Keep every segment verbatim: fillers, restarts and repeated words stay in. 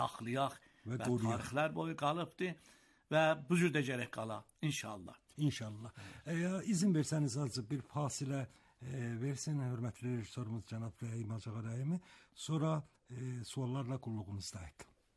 saxlayaq və, və qoruyaq. tarixlər boyu qalıbdır və bu cür də gərək qala inşallah. İnşallah. Eğer izin verseniz azı bir fasile e, versin hürmetli rejissorumuz Cənab Rəhim Acağa Rəhimi. Sonra e, suallarla qulluğunuzdayıq.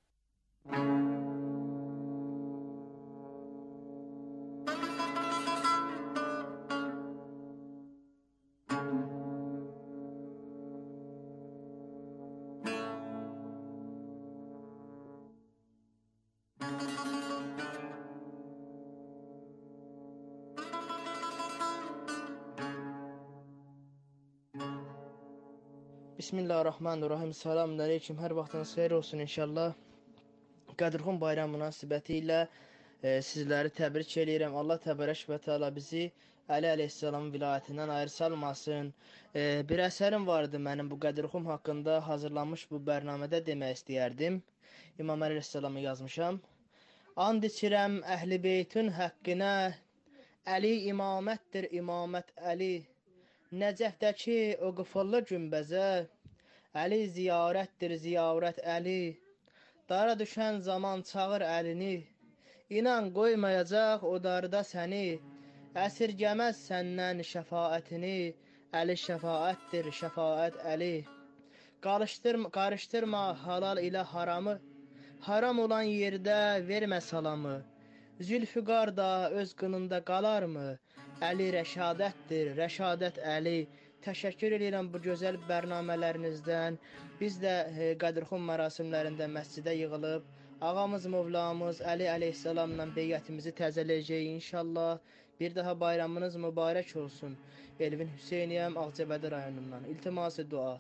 Bismillahirrahmanirrahim. Selamun aleyküm. Hər vaxtınız xeyir olsun inşallah. Qədirxan bayramı münasibəti ilə e, sizləri təbrik edirəm. Allah təbarək və təala bizi Əli əleyhissalamın vilayətindən ayrı salmasın. E, bir əsərim vardı mənim bu Qədirxan haqqında hazırlanmış bu bərnamədə demək istəyərdim. İmam Əli əleyhissalamı yazmışam. And içirəm əhl-i beytün haqqına, Əli imamətdir imamət Əli. Nəcəfdəki o qıfıllı günbəzə, Əli ziyarətdir ziyarət Əli. Dara düşən zaman çağır əlini, İnan qoymayacaq o darda səni, əsirgəməz səndən şəfaətini, Əli şəfaətdir şəfaət Əli. Qarışdırma, qarışdırma halal ilə haramı, haram olan yerdə vermə salamı. Zülfüqar da öz qınında qalarmı? Əli rəşadətdir, rəşadət Əli. Təşəkkür edirəm bu gözəl bərnamələrinizdən. Biz də e, Qədirxan mərasimlərində məscidə yığılıb, ağamız, Mövlamız Əli əleyhissalamla beyyətimizi təzələyəcəyik inşallah. Bir daha bayramınız mübarək olsun. Elvin Hüseyniyəm, Ağcabədi rayonundan. İltiması dua.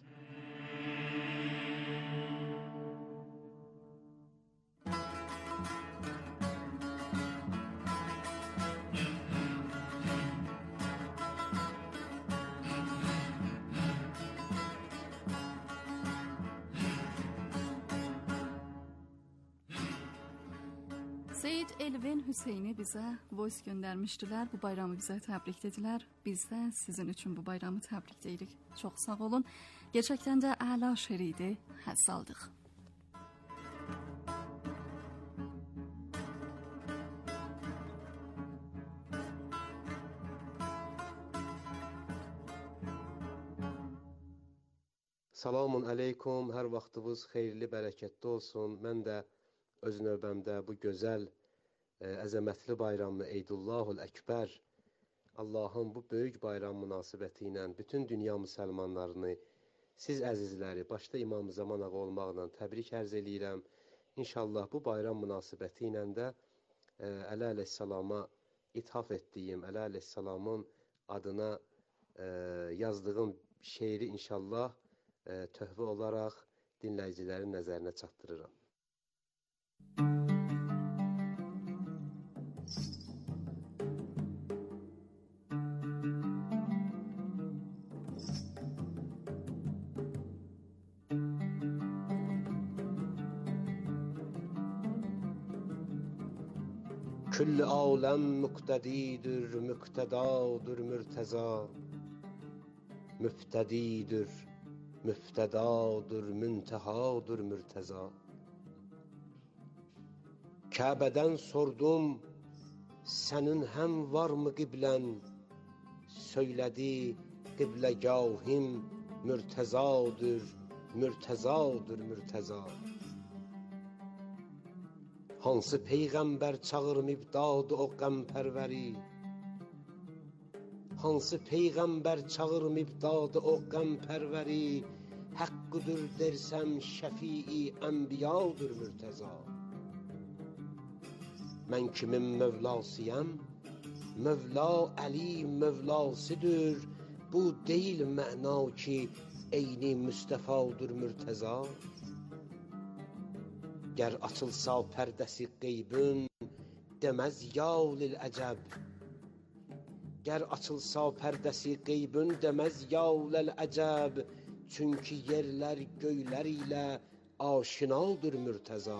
Seyid Elvin Hüseyni bizə voice göndərmişdilər. Bu bayramı bizə təbrik dedilər. Biz də sizin üçün bu bayramı təbrik deyirik. Çox sağ olun. Gerçəkdən də əla şeir idi. Həzz aldıq. Salamun aleykum, hər vaxtınız xeyirli, bərəkətli olsun. Mən də öz növbəmdə bu gözəl, ə, əzəmətli bayramı Eydullahul Əkbər, Allahın bu böyük bayram münasibəti ilə bütün dünya müsəlmanlarını, siz əzizləri, başda İmam Zaman ağa olmaqla təbrik ərz eləyirəm. İnşallah bu bayram münasibəti ilə də ə, Əli əleyhissalama ithaf etdiyim, Əli əleyhissalamın adına ə, yazdığım şeiri inşallah ə, töhvə olaraq dinləyicilərin nəzərinə çatdırıram. Külli aləm müqtədidir, müqtədadır mürtəza. Müftədidir, müftədadır, müntehadır mürtəza. Kəbədən sordum, sənin həm varmı qiblən? Söylədi, qibləgahim mürtəzadır, mürtəzadır mürtəza. Hansı peyğəmbər çağır mibdadı o qəmpərvəri? Hansı peyğəmbər çağır mibdadı o qəmpərvəri? Haqqıdır dersəm şəfii ənbiyadır mürtəza. Mən kimin mövlasıyam? Mövla Əli mövlasıdır. Bu deyil məna ki, eyni Müstəfadır mürtəza. Gər açılsa pərdəsi qeybün, deməz ya lil əcəb. Gər açılsa pərdəsi qeybün, deməz ya lil əcəb. Çünki yerlər göylər ilə aşinadır mürtəza.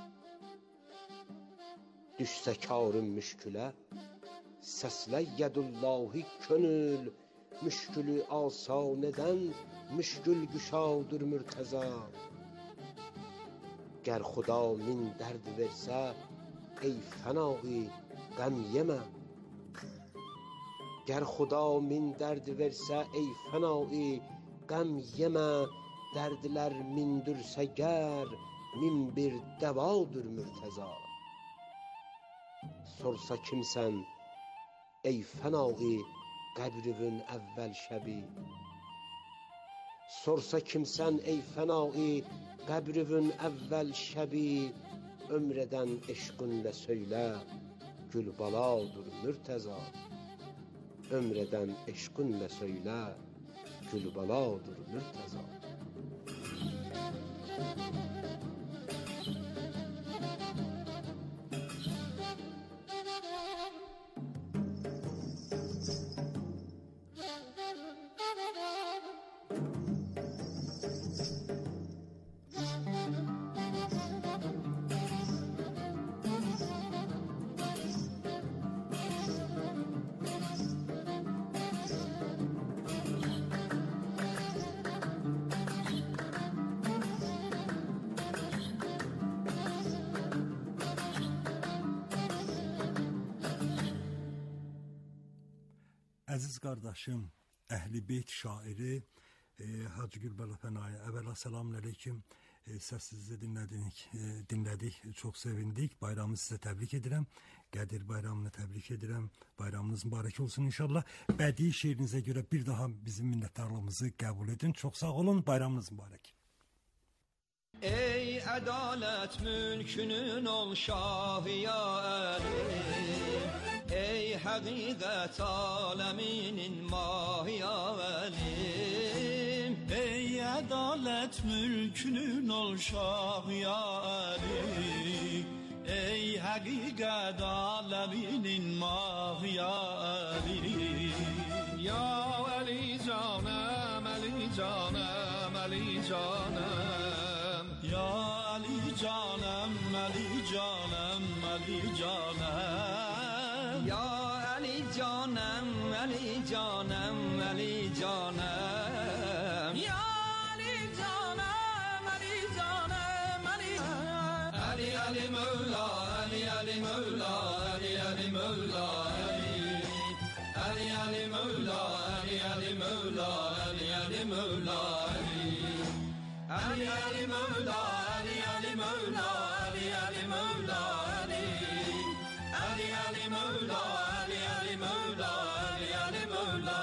Düşsə karın müşkülə, səslə yədullahi könül. Müşkülü asan edən, müşkül güşadır mürtəza. گر خدا من درد ورسه ای فنایی غم یمه گر خدا من درد versə ey fənai qəm yemə dərdlər mindirsə gər min bir dəvadır mürtəza sorsa kimsən ey fənai qəbrivin əvvəl şəbi sorsa kimsən ey fənai qəbrivin əvvəl şəbi ömrədən eşqinlə söylə gülbaladır mürtəza ömreden eşkınla söyle gülbaladır mürteza. Əziz qardaşım, Əhl-i Beyt şairi e, Hacı Gülbala Fənai, əvvəla selamun aleyküm. E, səsinizi dinlədik, e, dinlədik, çox sevindik. Bayramı sizə təbrik edirəm. Qədir bayramını təbrik edirəm. Bayramınız mübarək olsun inşallah. Bədii şeirinizə görə bir daha bizim minnətdarlığımızı qəbul edin. Çox sağ olun, bayramınız mübarək. Ey ədalət mülkünün ol şahı ya əlim Ey həqiqət aləminin mahı ya əlim Ey ədalət mülkünün ol şahı ya əlim Ey həqiqət aləminin mahı ya əlim Ya Əli canəm, Əli canəm, Əli canəm Ya Ali canım, Ali canım, Ali canım Ya Ali canım, Ali canım, Ali canım Ya Ali canım, Ali canım, Ali canım Ali Ali Mevla, Ali Ali Mevla, Ali Ali Mevla Ali Ali Mevla, Ali Ali Mevla, Ali Ali Mevla Ali Ali Mevla, Ali Ali Mevla, Ali Ali Mevla, Ali Ali Ali Mevla, Ali Ali Mevla, Ali Ali Mevla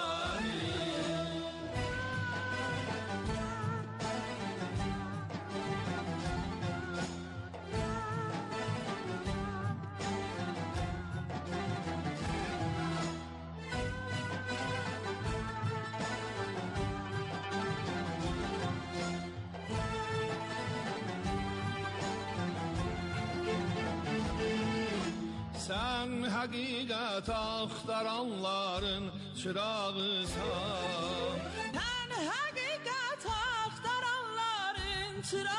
Sen hakikat aktaranların çırağısan Sen hakikat aktaranların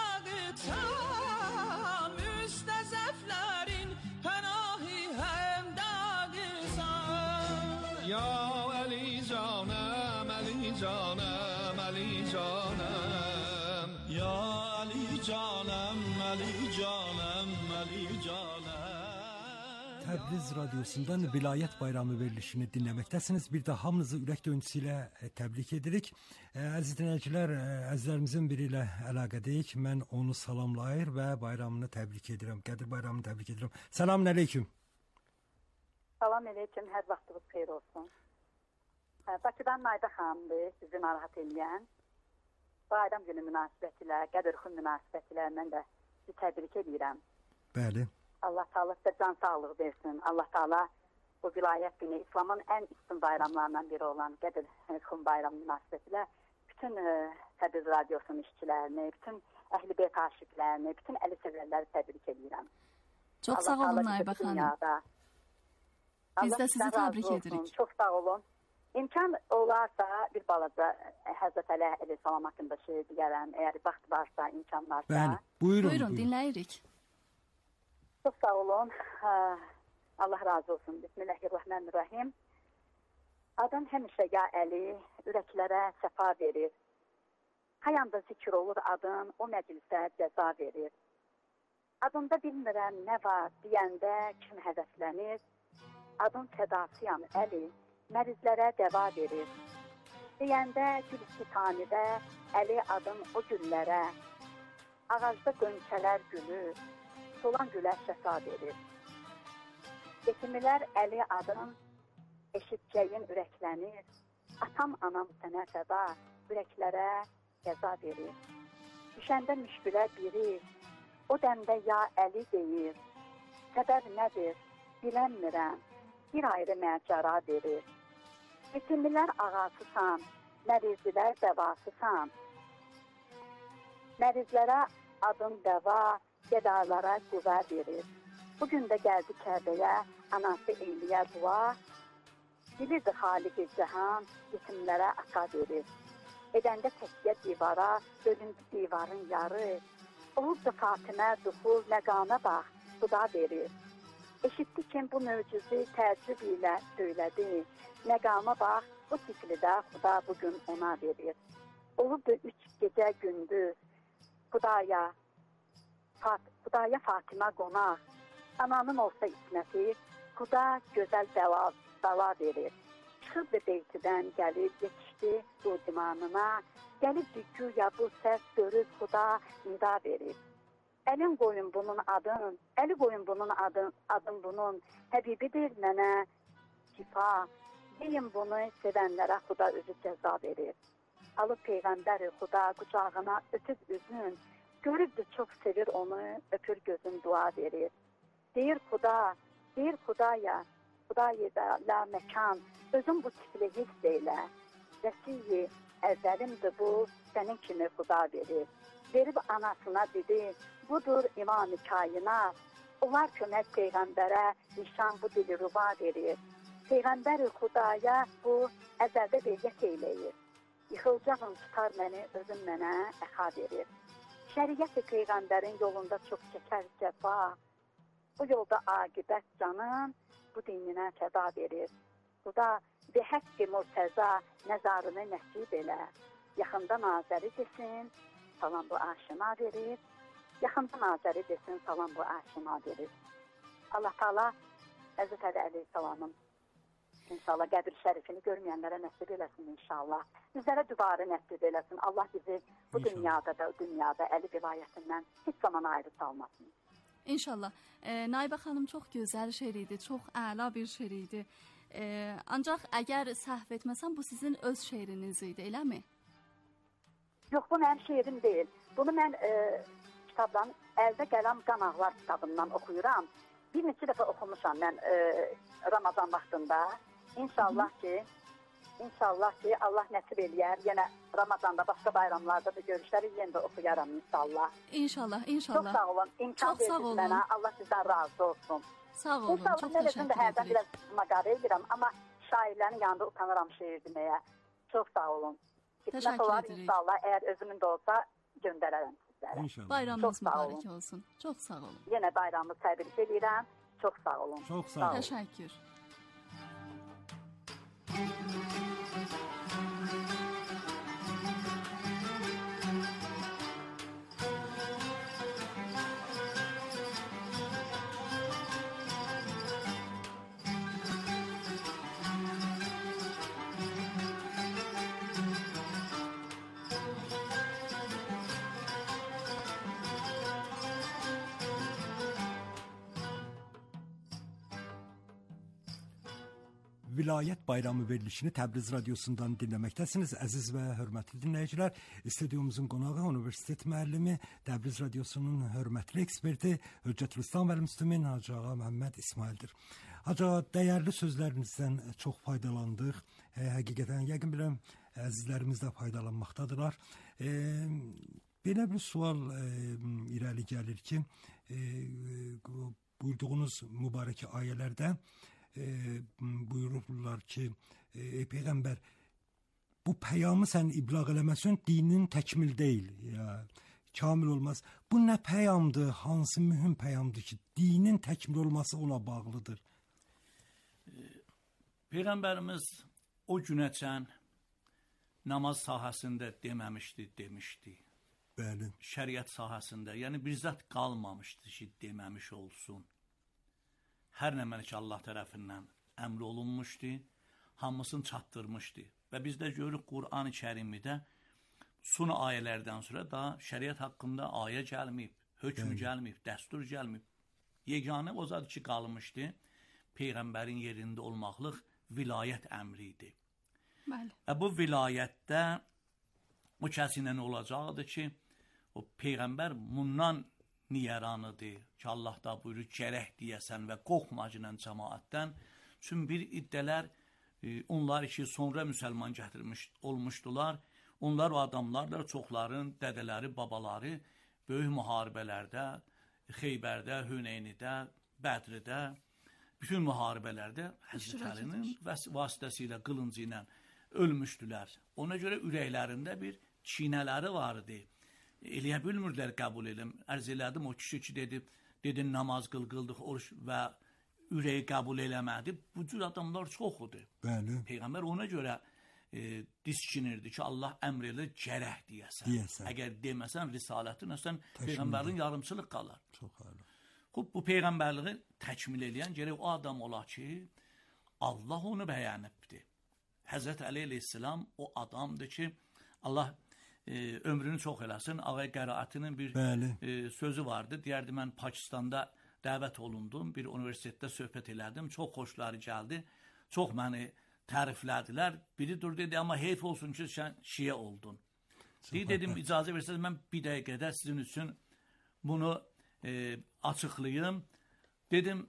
çırağısan Müstezeflerin panahi hemdağısan Ya Ali canım, Ali canım, Ali canım Ya Ali canım, Ali canım, Ali canım Təbriz radyosundan Vilayət bayramı verilişini dinləməkdəsiniz. Bir də hamınızı ürək döyüntüsü ilə təbrik edirik. Əziz dinləyicilər, əzizlərimizin biri ilə əlaqədəyik. Mən onu salamlayır və bayramını təbrik edirəm. Qədir bayramını təbrik edirəm. Selamun aleyküm. Salam aleyküm, hər vaxtınız xeyir olsun. Bakıdan Nayda xanımdır, sizi narahat eləyən. Bayram günü münasibətilə, Qədirxun münasibətilə mən də sizi təbrik edirəm. Bəli. Allah Taala sizə can sağlığı versin. Allah Taala bu vilayət günü İslamın ən üstün bayramlarından biri olan Qədirxun bayramı münasibətilə bütün e, Təbriz radyosunun işçilərini, bütün Əhl-i Beyt aşiqlərini, bütün əli sevərləri təbrik edirəm. Çox sağ olun Nayba xanım. Biz də sizi təbrik edirik. Çox sağ olun. İmkan olarsa bir balaca Həzrət Əli əleyhissalam haqqında şey deyərəm. Əgər vaxt varsa, imkan varsa. Bəli, buyurun. Buyurun, dinləyirik. Çox sağ olun. Allah razı olsun. Bismillahirrahmanirrahim. Adam həmişə ya Əli ürəklərə səfa verir. Hayanda zikr olur adın, o məclisə cəza verir. Adında bilmirəm nə var deyəndə kim hədəflənir. Adın fədasıyam Əli, mərizlərə dəva verir. Deyəndə gülüstanidə Əli adın o güllərə, ağacda qönçələr gülü, solan gülə şəfa verir. Yetimlər Əli adın eşitcəyin ürəklənir. Atam anam sənə fəda, ürəklərə qəza verir. Düşəndə müşkülə biri, o dəmdə ya Əli deyir. Səbəb nədir, bilənmirəm, bir ayrı məcara verir. Yetimlər ağasısan, mərizlər dəvasısan. Mərizlərə adın dəva, gədalara qüvvə verir. Bugün də gəldi Kəbəyə, anası eyliyə dua. Bilirdi Xaliq-i Cəhan, yetimlərə ata verir. Edəndə təkyə divara, bölündü divarın yarı. Olubdu Fatimə duxul, məqana bax, xuda verir. Eşitdi kim bu möcüzü təəccüb ilə söylədi. Məqama bax, bu tiklidə xuda bugün ona verir. Olubdu üç gecə gündüz, xudaya, Fat, xudaya Fatimə qonaq. Ananın olsa isməti, xuda gözəl dəva, dava verir. Çıxıb beytidən gəlib, yetişdi bu dimanına. Gəlib güya bu səs görüb xuda nida verir. Əlin qoyun bunun adın, əli qoyun bunun adın, adın bunun. Həbibidir mənə şifa. Deyin bunu sevənlərə xuda özü cəza verir. Alıb Peyğəmbəri xuda qucağına ötüb üzün. Görübdü çox sevir onu, öpür gözün dua verir. Deyir xuda, deyir xudaya, xudaya da la məkan, özün bu tipli hiss eylə. Vəsiyi əvvəlimdir bu, sənin kimi xuda verir. Verib anasına dedi, budur imam-ı kainat. Onlar kömək Peyğəmbərə nişan bu dili ruba verir. Peyğəmbər-i xudaya bu əzəldə beyyət eyləyir. Yıxılacağım tutar məni, özün mənə əxa verir. Şəriət-i Peyğəmbərin yolunda çox çəkər cəfa. Bu yolda aqibət canım, bu dininə fəda verir. Xuda bi həqqi murtəza nəzarını nəsib elə. Yaxında nazəri desin, salam bu aşina verir. Yaxında nazəri desin, salam bu aşina verir. Allah Taala Həzrət Əli əleyhissalamın İnşallah qəbir şərifini görməyənlərə nəsib eləsin inşallah. Bizlərə dübarə nəsib eləsin. Allah bizi bu inşallah. Dünyada da, dünyada Əli vilayətindən heç zaman ayrı salmasın. İnşallah. E, Naibə xanım çox gözəl şeir idi, çox əla bir şeir idi. E, ancaq əgər səhv etməsəm bu sizin öz şeiriniz idi, eləmi? Yox, bu mənim şeirim deyil. Bunu mən e, kitabdan, Əldə Qələm Qan Ağlar kitabından oxuyuram. Bir neçə dəfə oxumuşam mən e, Ramazan vaxtında. İnşallah ki, inşallah ki Allah nəsib eləyər. Yenə Ramazanda, başqa bayramlarda da görüşləri yenə də oxuyaram inşallah. İnşallah, inşallah. Çox sağ olun. İmkan verdiniz mənə. Allah sizdən razı olsun. Sağ olun, inşallah, çox təşəkkür edirik. Hərdən biraz məqalə edirəm, amma şairlərin yanında utanıram şeir deməyə. Çox sağ olun. Hikmət olar inşallah, əgər özümün də olsa göndərərəm sizlərə. İnşallah. Bayramınız mübarək olsun. Çox sağ olun. Yenə bayramı təbrik edirəm. Çox sağ olun. Çox sağ olun. Təşəkkür. Vilayət bayramı verilişini Təbriz radiosundan dinləməkdəsiniz. Əziz və hörmətli dinləyicilər, studiomuzun qonağı Universitet müəllimi, Təbriz radiosunun hörmətli eksperti Hüccətülislam və Müslümin Hacı Ağa Məhəmməd İsmaildir. Hacı Ağa, dəyərli sözlərinizdən çox faydalandıq. E, həqiqətən, yəqin biləm, əzizlərimiz də faydalanmaqdadırlar. E, belə bir sual e, irəli gəlir ki, e, buyurduğunuz mübarək ayələrdə E, buyururlar ki, e, Peyğəmbər, bu peyamı sən iblağ eləməsin, dinin təkmil deyil, ya, kamil olmaz. Bu nə peyamdır, hansı mühüm peyamdır ki, dinin təkmil olması ona bağlıdır? Peyğəmbərimiz o günəçən namaz sahəsində deməmişdi, demişdi. Bəli. şəriət sahəsində. Yəni bir zət qalmamışdı ki, deməmiş olsun. Hər nə mənə ki Allah tərəfindən əmr olunmuşdu, hamısını çatdırmışdı. Və biz də görürük Qur'an-ı Kərimdə son ayələrdən sonra da şəriət haqqında ayə gəlməyib, hökm gəlməyib, dəstur gəlməyib. Yeganə o zat ki qalmışdı, Peyğəmbərin yerində olmaqlıq vilayət əmri idi. Bəli. Və bu vilayətdə o kəsinə olacaqdır ki, o Peyğəmbər bundan niyaranıdır ki, Allah da buyurur, gərək deyəsən və qorxmacınən cəmaətdən. Çünki bir iddələr, e, onlar ki, sonra müsəlman gətirmiş olmuşdular. Onlar o adamlarla çoxların dədələri, babaları böyük müharibələrdə, Xeybərdə, Hüneynidə, Bədridə, bütün müharibələrdə Həzrət Əlinin vasitəsilə, qılıncı ilə ölmüşdülər. Ona görə ürəklərində bir çinələri vardı. Eləyə bilmirdilər qəbul edim. Ərz elədim, o kişi ki dedi, dedi namaz qıl, qıldıq, oruç və ürəyi qəbul eləmədi. Bu cür adamlar çoxudur. Bəli. Peyğəmbər ona görə e, diskinirdi ki, Allah əmr elə gərək deyəsən. Deyəsən. Əgər deməsən, risalətin əsən Peyğəmbərin yarımçılıq qalar. Çox əla. Xub, bu Peyğəmbərliği təkmil edən gərək o adam ola ki, Allah onu bəyənibdir. Həzrət Əli əleyhissalam o adamdır ki, Allah e, ömrünü çox eləsin. Ağay Qəraətinin bir e, sözü vardı. Deyərdi, mən Pakistanda dəvət olundum, bir universitetdə söhbət elədim, çox xoşları gəldi, çox məni təriflədilər. Biri dur dedi, amma heyf olsun ki, sən şiə oldun. Deyir, dedim, icazə versəniz, mən bir dəqiqədə sizin üçün bunu e, açıqlayım. Dedim,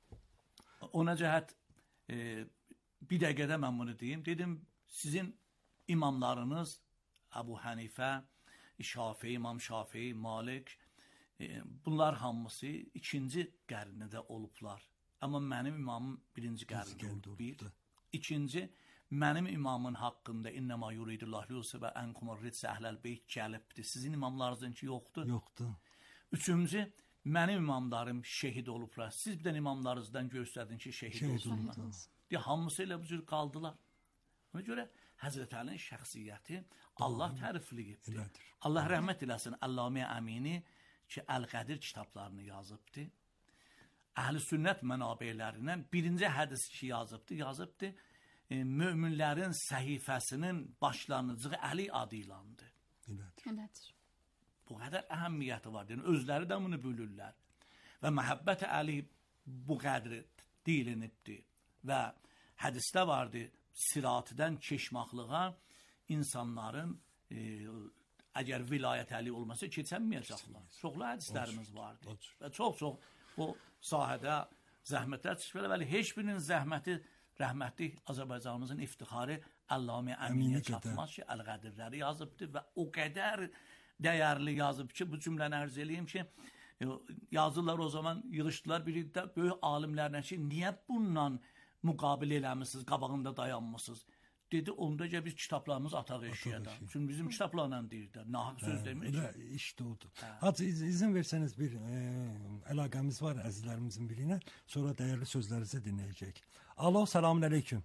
ona cəhət e, bir dəqiqədə mən bunu deyim. Dedim, sizin imamlarınız Əbu Hənifə, Şafii, İmam Şafii, Malik, e, bunlar hamısı ikinci qərnidə olublar. Amma mənim imamım birinci qərnidə olub. Bir. İkinci, mənim imamın haqqında İnnəmə yuridullah yusibə ənkumur ritsə əhləl beyt gəlibdir. Sizin imamlarınızın ki, yoxdur. Yoxdur. Üçüncü, mənim imamlarım şehid olublar. Siz bir də imamlarınızdan göstərdin ki, şehid, şehid olsunlar. Deyə, hamısı elə bu cür qaldılar. Ona görə Həzrət Əlinin şəxsiyyəti Allah tərifləyibdir. Allah rəhmət eləsin Əllamə Əmini ki, Əl-Qədir kitablarını yazıbdır. Əhl-i sünnət mənabələrindən birinci hədis ki yazıbdır, yazıbdır. E, möminlərin səhifəsinin başlanıcığı Əli adı ilandır. Elədir. Bu qədər əhəmmiyyəti var. Yəni, özləri də bunu bölürlər. Və məhəbbət Əli bu qədri dilinibdir. Və hədisdə vardı, siratidən keçmaqlığa insanların e, əgər vilayət əli olmasa keçənməyəcəklər. Çoxlu hədislərimiz vardı. Və çox-çox bu sahədə zəhmətlər çıxır. Bəli, heç birinin zəhməti rəhmətli Azərbaycanımızın iftixarı Əllamə Əminiyə çatmaz ki, Əl-Qədirləri yazıbdır və o qədər dəyərli yazıb ki, bu cümləni ərz eləyim ki, yazırlar o zaman yığışdılar birlikdə böyük alimlərlə ki, niyə bununla müqabilə eləmişsiniz, qabağında dayanmışsınız? Dedi, onda ki, biz kitablarımız ataq eşiyyədə. Çünki bizim kitablarla deyirlər, nahaq söz demir ki. İşte odur. Hacı, iz, izin versəniz bir e, əlaqəmiz var əzizlərimizin birinə, sonra dəyərli sözlərinizi dinləyəcək. Alo, selamun aleyküm.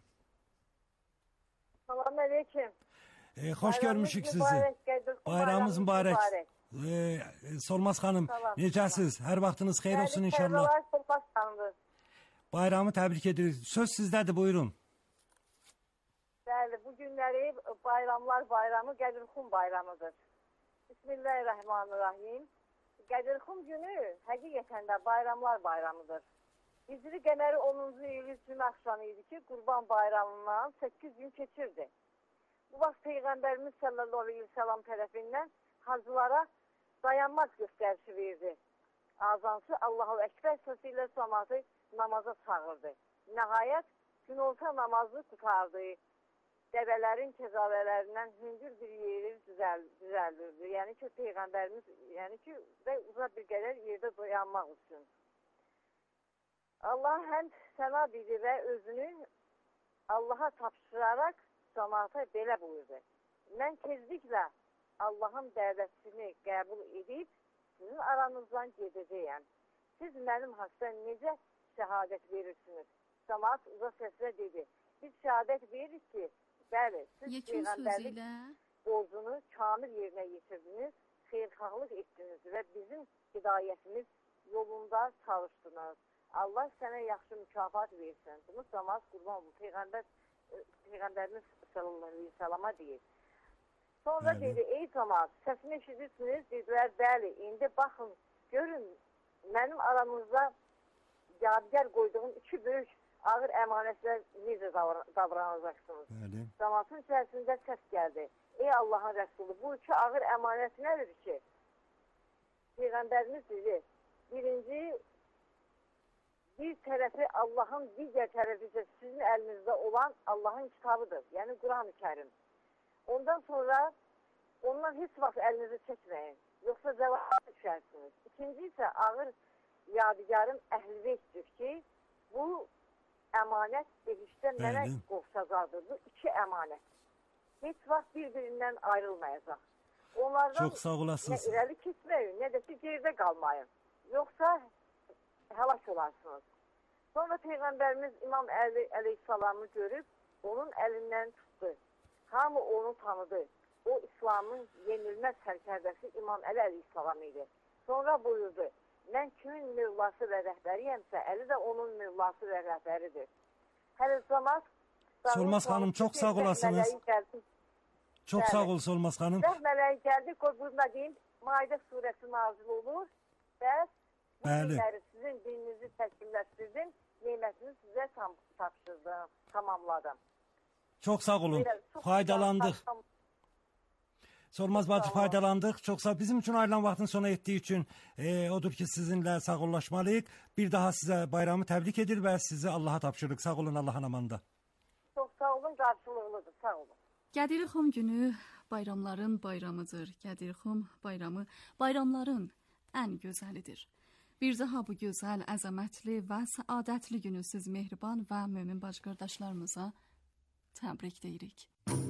Selamun aleyküm. E, xoş görmüşük sizi. Bayramımız mübarək. E, Solmaz xanım, necəsiz? Hər vaxtınız xeyir olsun inşallah. Bayramı təbrik edirik. Söz sizdədir, buyurun. Bəli, bu günləri bayramlar bayramı Qədirxum bayramıdır. Bismillahirrahmanirrahim. Qədirxum günü həqiqətən də bayramlar bayramıdır. Hicri qəməri onuncu il cümə axşamı idi ki, Qurban bayramından səkkiz gün keçirdi. Bu vaxt Peyğəmbərimiz sallallahu aleyhi ve sellem tərəfindən hacılara dayanmaz göstərişi verdi. Azansı Allahu Ekber səsi ilə cəmaatı namaza çağırdı. Nəhayət günorta namazı tutardı. Dəvələrin kəzavələrindən hündür bir yeri düzəl, düzəldirdi. Yəni ki, Peyğəmbərimiz, yəni ki, və uzaq bir qədər yerdə dayanmaq üçün. Allah həm səna dedi və özünü Allaha tapşıraraq cəmaata belə buyurdu. Mən tezliklə Allahın dəvətini qəbul edib sizin aranızdan gedəcəyəm. Siz mənim haqda necə şəhadət verirsiniz? Cəmaat uzaq səslə dedi. Biz şəhadət veririk ki, bəli, siz Peyğəmbərlik borcunu kamil yerinə yetirdiniz xeyirxahlıq etdiniz və bizim hidayətimiz yolunda çalışdınız. Allah sənə yaxşı mükafat versin. Bunu namaz qurban bu. Peyğəmbər, Peyğəmbərimiz sallallahu əleyhi və səllama deyir. Sonra bəli. Dedi, ey cəmaət, səsini eşidirsiniz? Dedilər, bəli, indi baxın, görün, mənim aramızda yadigar qoyduğum iki böyük ağır əmanətlər necə davranacaqsınız? Cəmaatın içərisində səs gəldi. Ey Allahın Rəsulü, bu iki ağır əmanət nədir ki? Peyğəmbərimiz dedi, birinci, bir tərəfi Allahın, digər tərəfi isə sizin əlinizdə olan Allahın kitabıdır, yəni Quran-ı Kərim. Ondan sonra ondan heç vaxt əlinizi çəkməyin, yoxsa zəvaqə düşərsiniz. İkinci isə ağır yadigarım Əhl-i-Beytdir ki, bu əmanət behişdə mənə qovşacaqdır. Bu iki əmanət. Heç vaxt bir-birindən ayrılmayacaq. Onlardan çox sağ olasınız. Nə irəli keçməyin, nə də ki, gerdə qalmayın. Yoxsa həlak olarsınız. Sonra Peyğəmbərimiz İmam Əli əleyhissalamı görüb, onun əlindən tutdu. Hamı onu tanıdı. O, İslamın yenilməz sərkərdəsi İmam Əli əleyhissalam idi. Sonra buyurdu, mən kimin mövlası və rəhbəriyəmsə, Əli də onun mövlası və rəhbəridir. Hələ zaman... Solmaz xanım, çox sağ olasınız. Çox sağ ol, Solmaz xanım. Rəh mələyi gəldi, qozbuzuna deyim, Maidə surəsi nazil olur və bu günləri sizin dininizi təşkilləşdirdim, neymətini sizə tam, tapşırdım, tamamladım. Çox sağ olun, Belə, faydalandıq. Sağ, Solmaz bacı faydalandıq. Çox sağ. Bizim üçün ayrılan vaxtın sona etdiyi üçün e, odur ki, sizinlə sağollaşmalıyıq. Bir daha sizə bayramı təbrik edir və sizi Allaha tapşırırıq. Sağ olun, Allahın amanında. Çox sağ olun, qarşılığlıdır. Sağ olun. Qədirxum günü bayramların bayramıdır. Qədirxum bayramı bayramların ən gözəlidir. Bir daha bu gözəl, əzəmətli və səadətli günü siz mehriban və mömin bacı qardaşlarımıza təbrik deyirik.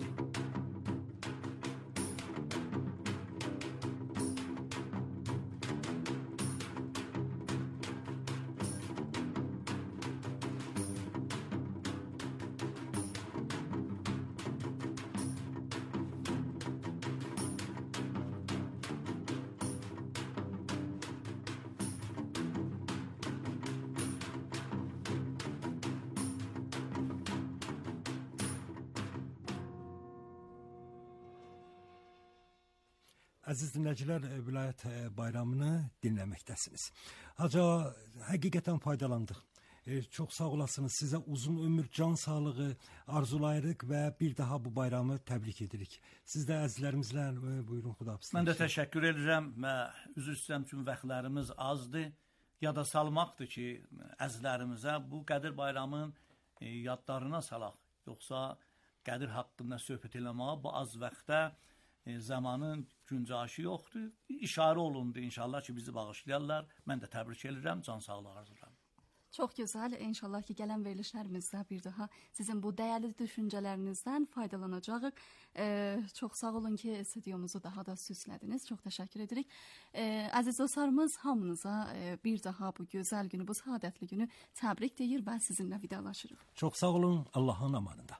Əziz dinləyicilər, vilayət bayramını dinləməkdəsiniz. Hacı, həqiqətən faydalandıq. E, çox sağ olasınız. Sizə uzun ömür, can sağlığı arzulayırıq və bir daha bu bayramı təbrik edirik. Siz də əzizlərimizlə e, buyurun, xudahafizlər. Mən də təşəkkür edirəm və üzr istəyirəm çünki vaxtlarımız azdır. Yada salmaqdır ki, əzizlərimizə bu Qədir bayramının e, yadlarına salaq. Yoxsa Qədir haqqında söhbət eləməyə bu az vaxtda e, zamanın güncəşi yoxdur. İşarə olundu inşallah ki, bizi bağışlayarlar. Mən də təbrik edirəm, can sağlığı arzulayıram. Çox gözəl. İnşallah ki, gələn verilişlərimizdə bir daha sizin bu dəyərli düşüncələrinizdən faydalanacağıq. Ee, çox sağ olun ki, stüdyomuzu daha da süslədiniz. Çox təşəkkür edirik. Ee, əziz dostlarımız, hamınıza e, bir daha bu gözəl günü, bu səadətli günü təbrik deyir və sizinlə vidalaşırıq. Çox sağ olun, Allahın amanında.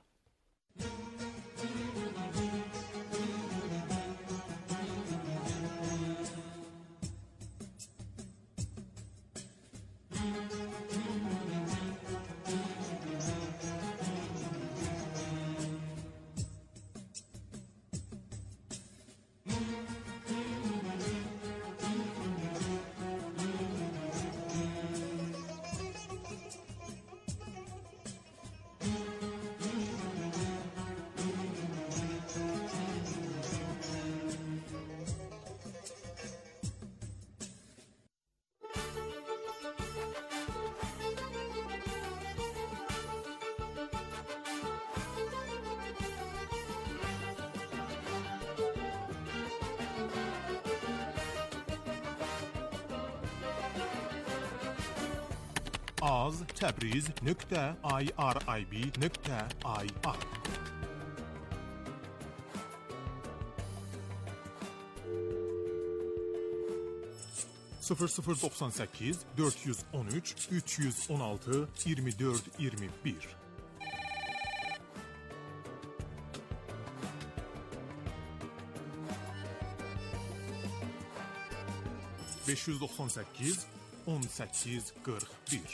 az təbriz nöqtə irib nöqtə ir sıfır sıfır doxsan səkkiz dörd yüz on üç üç yüz on altı iyirmi dörd iyirmi bir beş yüz doxsan səkkiz on səkkiz qırx bir.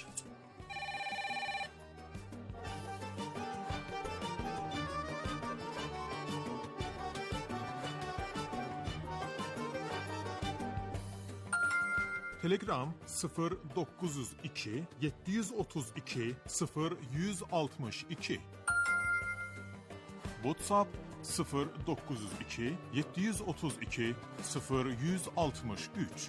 Telegram sıfır doqquz yüz iki yeddi yüz otuz iki sıfır yüz altmış iki. WhatsApp sıfır doqquz yüz iki yeddi yüz otuz iki sıfır yüz altmış üç.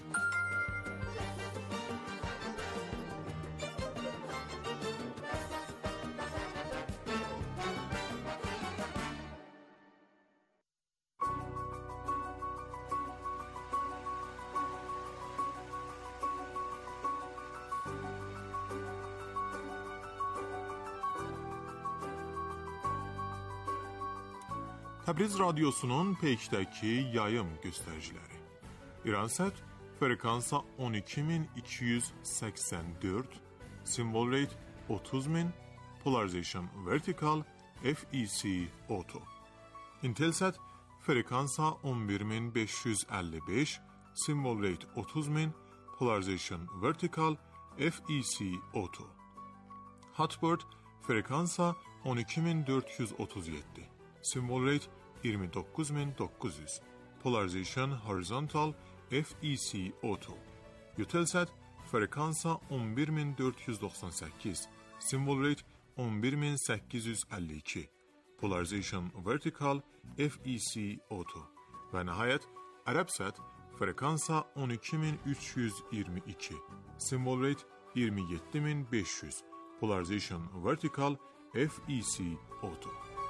Təbriz Radyosu'nun Peyk'təki yayım göstəriciləri. İransat frekansa on iki min iki yüz səksən dörd, symbol rate otuz min, polarization vertical, F E C auto. Intelsat frekansa on bir min beş yüz əlli beş, symbol rate otuz min, polarization vertical, F E C auto. Hotbird frekansa on iki min dörd yüz otuz yeddi. Symbol rate iyirmi doqquz min doqquz yüz. Polarization horizontal, F E C auto. Eutelsat frekansa on bir min dörd yüz doxsan səkkiz. Symbol rate on bir min səkkiz yüz əlli iki. Polarization vertical, F E C auto. Və nəhayət Arabsat frekansa on iki min üç yüz iyirmi iki. Symbol rate iyirmi yeddi min beş yüz. Polarization vertical, F E C auto.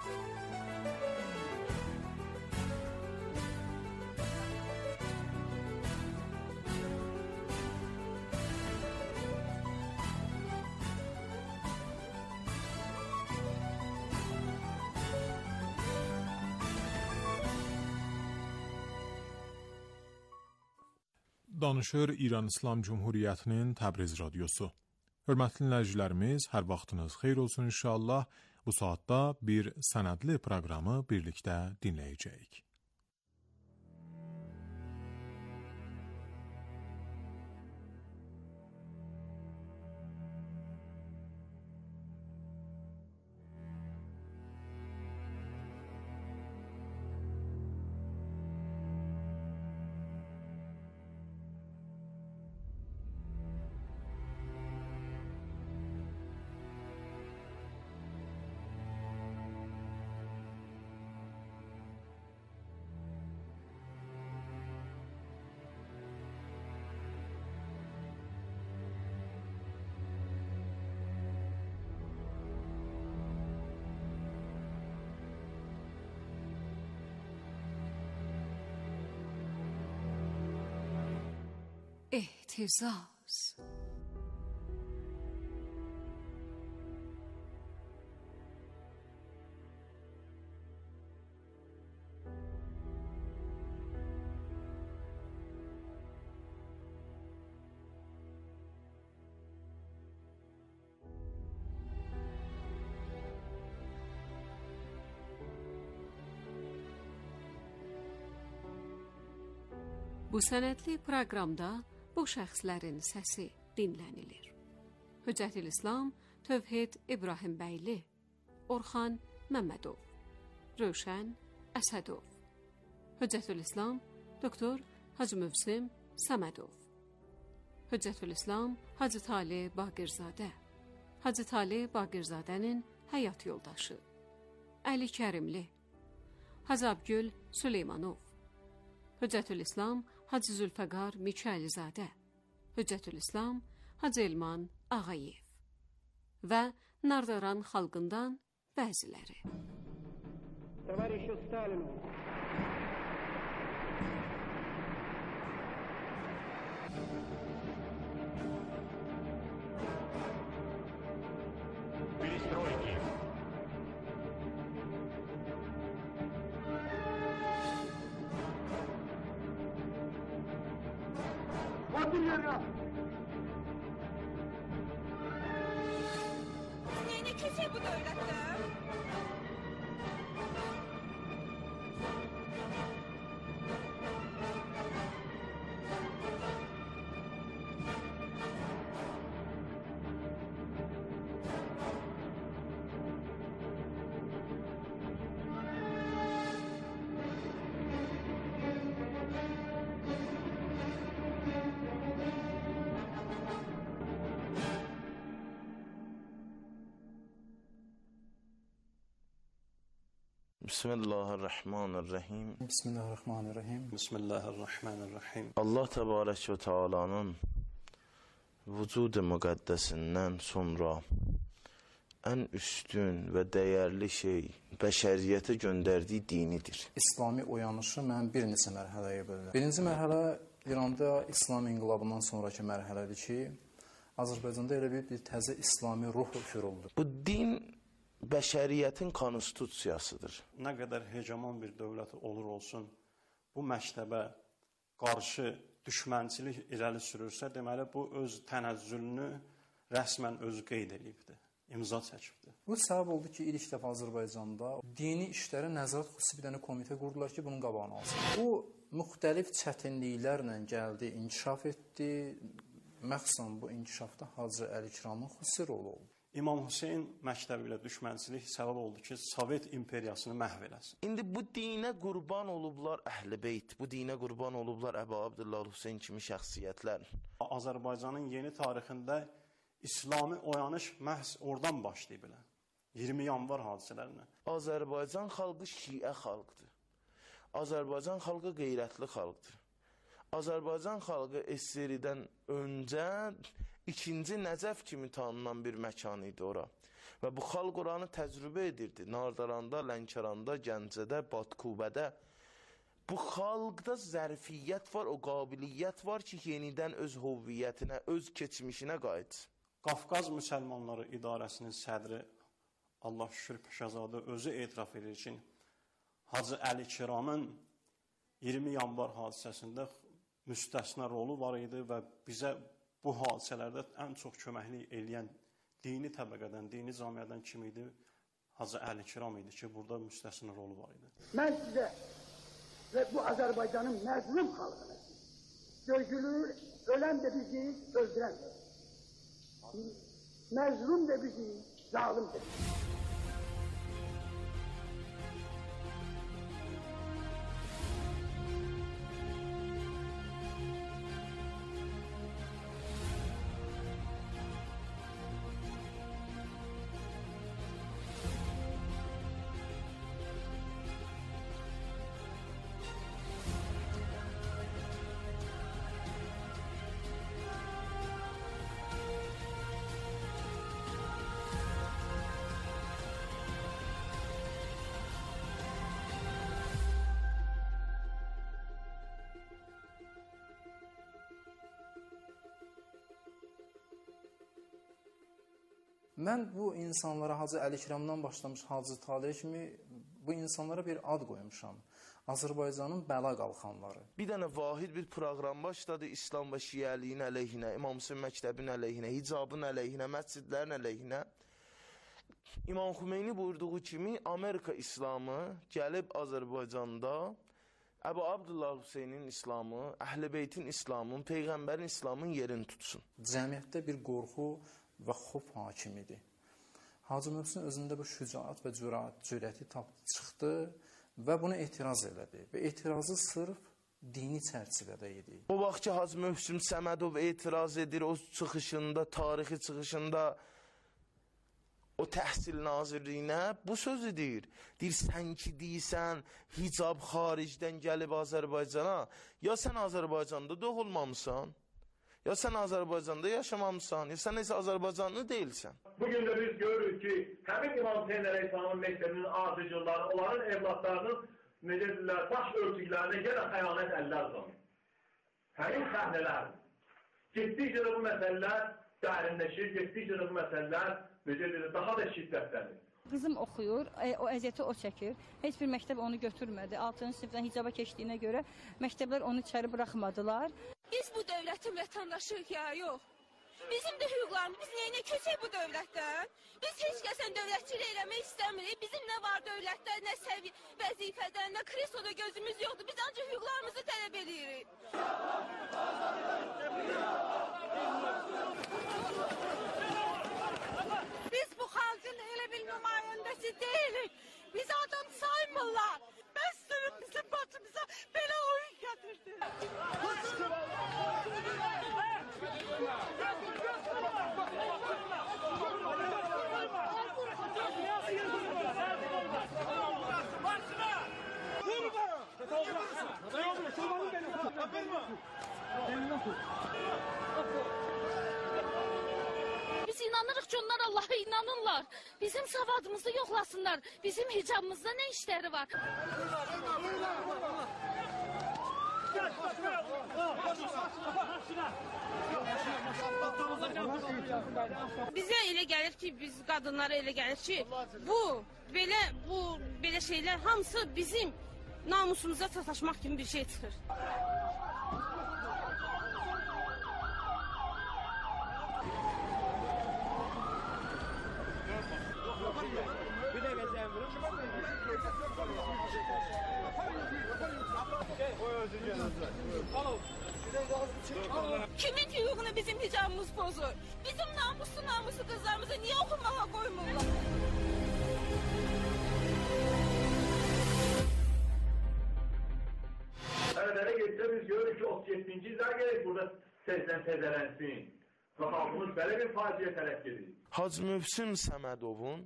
Danışır İran İslam Cumhuriyyətinin Təbriz Radyosu. Hörmətli dinləyicilərimiz, hər vaxtınız xeyir olsun inşallah. Bu saatda bir sənədli proqramı birlikdə dinləyəcəyik. اهتزاز. Bu sənədli proqramda bu şəxslərin səsi dinlənilir. Hüccətül İslam Tövhid İbrahimbəyli, Orxan Məmmədov, Rövşən Əsədov, Hüccətül İslam Doktor Hacı Mövsim Səmədov, Hüccətül İslam Hacı Talib Baqirzadə, Hacı Talib Baqirzadənin həyat yoldaşı, Əli Kərimli, Hacı Abgül Süleymanov, Hüccətül İslam Hacı Zülfəqar Miçəlizadə, Hüccətül İslam Hacı Elman Ağayev və Nardaran xalqından bəziləri. Ne kesin bu devlette? Bismillahirrahmanirrahim. Bismillahirrahmanirrahim. Bismillahirrahmanirrahim. Allah təbarək və Teala'nın vücud-i müqəddəsindən sonra ən üstün və dəyərli şey bəşəriyyətə göndərdiyi dinidir. İslami oyanışı mən bir neçə mərhələyə bölürəm. Birinci mərhələ İranda İslam inqilabından sonraki mərhələdir ki, Azərbaycanda elə bir, bir təzə İslami ruh üfür oldu. Bu din bəşəriyyətin konstitusiyasıdır. Nə qədər hegemon bir dövlət olur olsun, bu məktəbə qarşı düşmənçilik irəli sürürsə, deməli bu öz tənəzzülünü rəsmən özü qeyd edibdir, imza çəkibdir. Bu səbəb oldu ki, ilk dəfə Azərbaycanda dini işlərə nəzarət xüsusi bir dənə komitə qurdular ki, bunun qabağını alsın. Bu müxtəlif çətinliklərlə gəldi, inkişaf etdi. Məxsən bu inkişafda Hacı Əlikramın xüsusi rolu oldu. İmam Hüseyn məktəbi ilə düşmənçilik səbəb oldu ki, Sovet imperiyasını məhv eləsin. İndi bu dinə qurban olublar Əhl-i Beyt, bu dinə qurban olublar Əbu Abdullah Hüseyn kimi şəxsiyyətlər. Azərbaycanın yeni tarixində İslami oyanış məhz oradan başlayıb elə. iyirmi yanvar hadisələrinə. Azərbaycan xalqı şiə xalqdır. Azərbaycan xalqı qeyrətli xalqdır. Azərbaycan xalqı S S R-dən öncə ikinci Nəcəf kimi tanınan bir məkan idi ora. Və bu xalq oranı təcrübə edirdi. Nardaranda, Lənkəranda, Gəncədə, Batkubədə. Bu xalqda zərfiyyət var, o qabiliyyət var ki, yenidən öz hüviyyətinə, öz keçmişinə qayıtsın. Qafqaz Müsəlmanları İdarəsinin sədri Allah şükür Paşazadə özü etiraf edir ki, Hacı Əlikiramın iyirmi yanvar hadisəsində müstəsna rolu var idi və bizə bu hadisələrdə ən çox köməklik eləyən dini təbəqədən, dini camiyyədən kim idi? Hacı Əlikiram idi ki, burada müstəsna rolu var idi. Mən sizə və bu Azərbaycanın məzlum xalqını döygülür, ölən də bizi, öldürən də. Məzlum da bizi, zalim də bizi. Mən bu insanlara Hacı Əlikiramdan başlamış Hacı Talih kimi bu insanlara bir ad qoymuşam. Azərbaycanın bəla qalxanları. Bir dənə vahid bir proqram başladı İslam və Şiəliyin əleyhinə, İmam Hüseyn məktəbin əleyhinə, hicabın əleyhinə, məscidlərin əleyhinə. İmam Xümeyni buyurduğu kimi Amerika İslamı gəlib Azərbaycanda Əbu Abdullah Hüseynin İslamı, Əhl-i Beytin İslamı, Peyğəmbərin İslamın yerini tutsun. Cəmiyyətdə bir qorxu və xof hakim idi. Hacı Möhsin özündə bu şücaət və cürəti çıxdı və bunu etiraz elədi. Və etirazı sırf dini çərçivədə idi. O vaxt ki, Hacı Möhsin Səmədov etiraz edir, o çıxışında, tarixi çıxışında o təhsil nazirliyinə bu sözü deyir. Deyir, sən ki deyirsən, hicab xaricdən gəlib Azərbaycana, ya sən Azərbaycanda doğulmamısan, ya sən Azərbaycanda yaşamamısan, ya sən isə Azərbaycanlı deyilsən. Bugün də biz görürük ki, həmin İmam Hüseyn Əleyhisselamın məktəbinin ardıcıları, onların evlatlarının necə deyirlər, baş örtüklərinə yenə xəyanət əllər uzanır. Həmin səhnələr. Getdikcə də bu məsələlər dərinləşir, getdikcə də bu məsələlər necə deyirlər, daha da şiddətlənir. Qızım oxuyur, o əziyyəti o çəkir. Heç bir məktəb onu götürmədi. altıncı sinifdən hicaba keçdiyinə görə məktəblər onu içəri buraxmadılar. Biz bu dövlətin vətəndaşıyıq ya, yox. Bizim də hüquqlarımız, biz neyinə köçək bu dövlətdən? Biz heç kəsən dövlətçilik eləmək istəmirik. Bizim nə var dövlətdə, nə səvi vəzifədən, nə kresoda gözümüz yoxdur. Biz ancaq hüquqlarımızı tələb edirik. Biz bu xalqın elə bir nümayəndəsi deyilik. Bizi adam saymırlar. Bəs sürüb bizim başımıza belə oyun gətirdi. var. Bizim savadımızı yoxlasınlar. Bizim hicabımızda nə işləri var? Bizə elə gəlir ki, biz qadınlara elə gəlir ki, bu belə bu belə şeylər hamısı bizim namusumuza sataşmaq kimi bir şey çıxır. Kimin hüququnu bizim hicabımız pozur? Bizim namuslu namuslu qızlarımızı niyə oxumağa qoymurlar? Sənədlərə getsə biz görürük ki, otuz yeddinci illər gerek burada tezdən tezələnsin. Və xalqımız belə bir faciə tərəf gedir. Hacı Mövsüm Səmədovun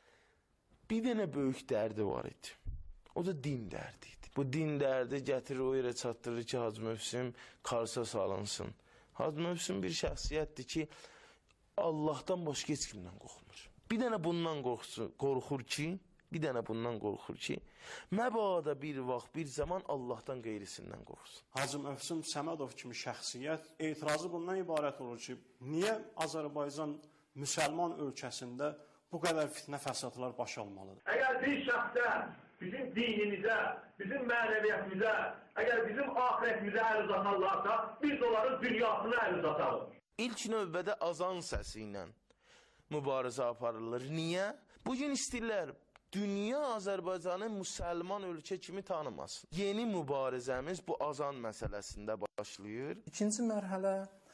bir dənə böyük dərdi var idi. O da din dərdi idi. Bu din dərdi gətirir o yerə çatdırır ki, Hacı Mövsüm Karsa salınsın. Hacı Mövsüm bir şəxsiyyətdir ki, Allahdan başqa heç kimdən qorxmur. Bir dənə bundan qorxur, qorxur ki, bir dənə bundan qorxur ki, məbada bir vaxt, bir zaman Allahdan qeyrisindən qorxsun. Hacı Mövsüm Səmədov kimi şəxsiyyət etirazı bundan ibarət olur ki, niyə Azərbaycan müsəlman ölkəsində bu qədər fitnə fəsadlar baş almalıdır? Əgər bir şəxsə, bizim dinimizə, bizim mənəviyyətimizə, əgər bizim ahirətimizə əl uzatarlarsa, biz onların dünyasına əl uzatarıq. İlk növbədə azan səsi ilə mübarizə aparılır. Niyə? Bugün istəyirlər dünya Azərbaycanı müsəlman ölkə kimi tanımasın. Yeni mübarizəmiz bu azan məsələsində başlayır. İkinci mərhələ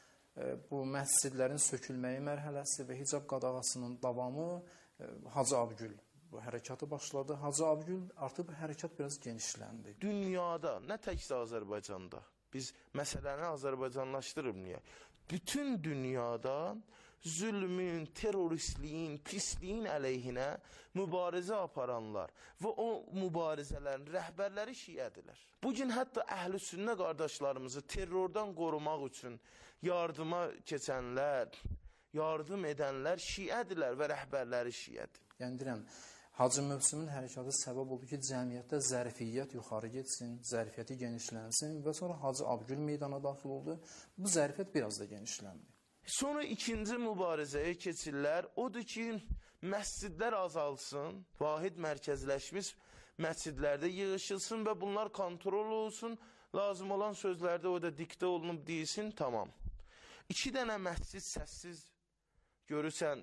bu məscidlərin sökülməyi mərhələsi və hicab qadağasının davamı. Hacı Abgül bu hərəkatı başladı. Hacı Abgül artıq bu hərəkat biraz genişləndi. Dünyada, nə təkcə Azərbaycanda, biz məsələni Azərbaycanlaşdırmıyıq. Bütün dünyada zülmün, teröristliyin, pisliyin əleyhinə mübarizə aparanlar və o mübarizələrin rəhbərləri şiədirlər. Bugün hətta əhl-i sünnə qardaşlarımızı terrordan qorumaq üçün yardıma keçənlər, yardım edənlər şiədirlər və rəhbərləri şiədir. Yəni deyirəm, Hacı Mövsümün hərəkatı səbəb oldu ki, cəmiyyətdə zərfiyyət yuxarı getsin, zərfiyyəti genişlənsin və sonra Hacı Abgül meydana daxil oldu. Bu zərfiyyət biraz da genişləndi. Sonra ikinci mübarizəyə keçirlər. Odur ki, məscidlər azalsın, vahid mərkəzləşmiş məscidlərdə yığışılsın və bunlar kontrol olsun. Lazım olan sözlərdə o da diktə olunub deyilsin, tamam. İki dənə məscid səssiz görürsən,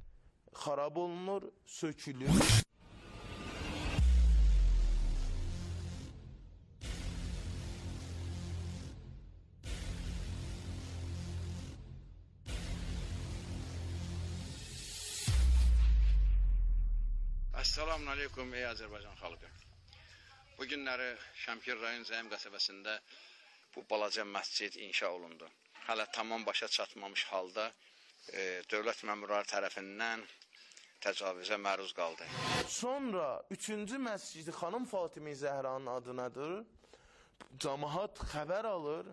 xarab olunur, sökülür. Assalamu aleykum ey Azərbaycan xalqı. Bu günləri Şəmkir rayon Zəyim qəsəbəsində bu balaca məscid inşa olundu. Hələ tamam başa çatmamış halda e, dövlət məmurları tərəfindən təcavüzə məruz qaldı. Sonra üçüncü məscidi xanım Fatimi Zəhranın adınadır. Cəmaət xəbər alır.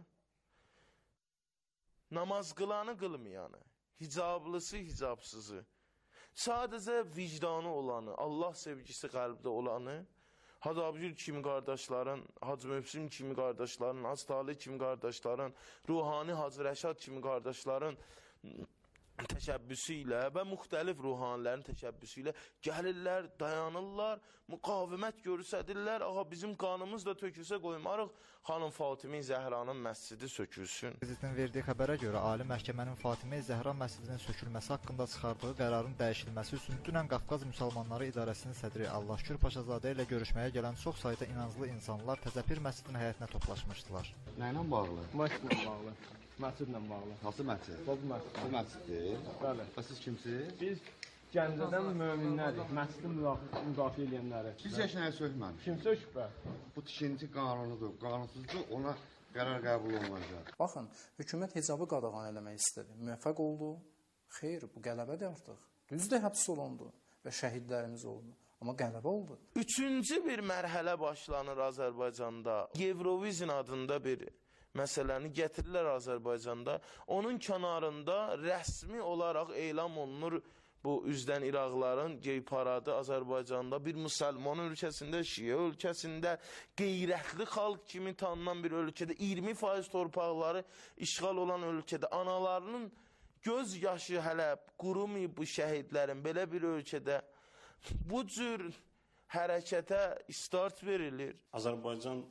Namaz qılanı qılmayanı, hicablısı hicabsızı, sadəcə vicdanı olanı, Allah sevgisi qəlbdə olanı, Hacı Abgül kimi qardaşların, Hacı Mövsüm kimi qardaşların, Hacı Talih kimi qardaşların, Ruhani Hacı Rəşad kimi qardaşların təşəbbüsü ilə və müxtəlif ruhanilərin təşəbbüsü ilə gəlirlər, dayanırlar, müqavimət göstərirlər. Aha, bizim qanımız da tökülsə qoymarıq, xanım Fatimi Zəhranın məscidi sökülsün. Prezidentin verdiyi xəbərə görə Ali Məhkəmənin Fatimi Zəhra məscidinin sökülməsi haqqında çıxardığı qərarın dəyişilməsi üçün dünən Qafqaz Müsəlmanları İdarəsinin sədri Allahşükür Paşazadə ilə görüşməyə gələn çox sayda inanclı insanlar Təzəpir məscidinin həyətinə toplaşmışdılar. Nə ilə bağlı? Məscidlə bağlı. Məscidlə bağlı. Hansı məscid? Bu məscid. Bu məsciddir. Bəli. Və siz kimsiniz? Biz Gəncədən möminlərik, məscidi müdafiə edənləri. Siz heç nəyə sökməmiş. Kim sökbə? Bu tikinti qanunudur, qanunsuzdur, ona qərar qəbul olunacaq. Baxın, hökumət hicabı qadağan eləmək istədi. Müvəffəq oldu. Xeyr, bu qələbədir artıq. Düzdür, həbs olundu və şəhidlərimiz oldu. Amma qələbə oldu. Üçüncü bir mərhələ başlanır Azərbaycanda. Eurovision adında bir məsələni gətirirlər Azərbaycanda. Onun kənarında rəsmi olaraq elan olunur bu üzdən İraqların gey paradı Azərbaycanda bir müsəlman ölkəsində, Şiə ölkəsində, qeyrətli xalq kimi tanınan bir ölkədə, iyirmi faiz torpaqları işğal olan ölkədə, analarının göz yaşı hələ qurumayıb bu şəhidlərin belə bir ölkədə bu cür hərəkətə start verilir. Azərbaycan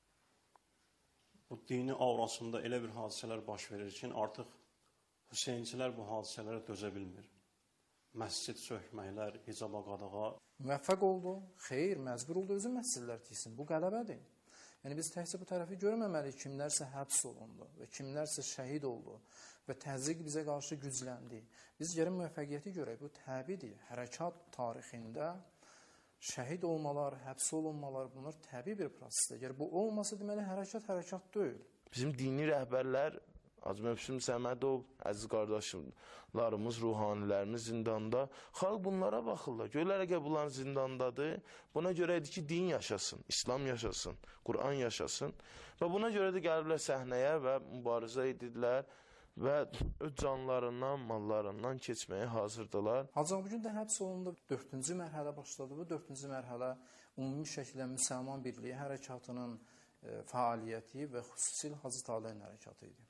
bu dini aurasında elə bir hadisələr baş verir ki, artıq Hüseynçilər bu hadisələrə dözə bilmir. Məscid söhməklər, hicaba qadağa. Müvəffəq oldu, xeyr, məcbur oldu, özü məscidlər tiksin. Bu qələbədir. Yəni biz təkcə bu tərəfi görməməliyik, kimlərsə həbs olundu və kimlərsə şəhid oldu və təzyiq bizə qarşı gücləndi. Biz gərək müvəffəqiyyəti görək, bu təbiidir. Hərəkat tarixində şəhid olmalar, həbs olunmalar, bunlar təbii bir prosesdir. Əgər bu olmasa, deməli, hərəkat hərəkat deyil. Bizim dini rəhbərlər, Hacı Məfşum Səmədov, əziz qardaşlarımız, ruhanilərimiz zindanda, xalq bunlara baxırlar. Görürlər ki, bunlar zindandadır. Buna görə idi ki, din yaşasın, İslam yaşasın, Quran yaşasın. Və buna görə də gəliblər səhnəyə və mübarizə edirlər və öz canlarından, mallarından keçməyə hazırdılar. Hacı Abugün də həbs olundu. Dördüncü mərhələ başladı. Bu dördüncü mərhələ ümumi şəkildə Müsəlman Birliyi hərəkatının e, fəaliyyəti və xüsusilə Hacı Talehin hərəkatı idi.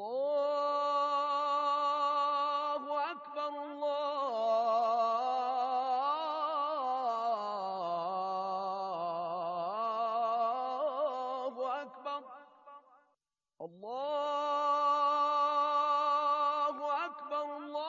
Allahu Ekber, Allahu Ekber, Allahu Ekber,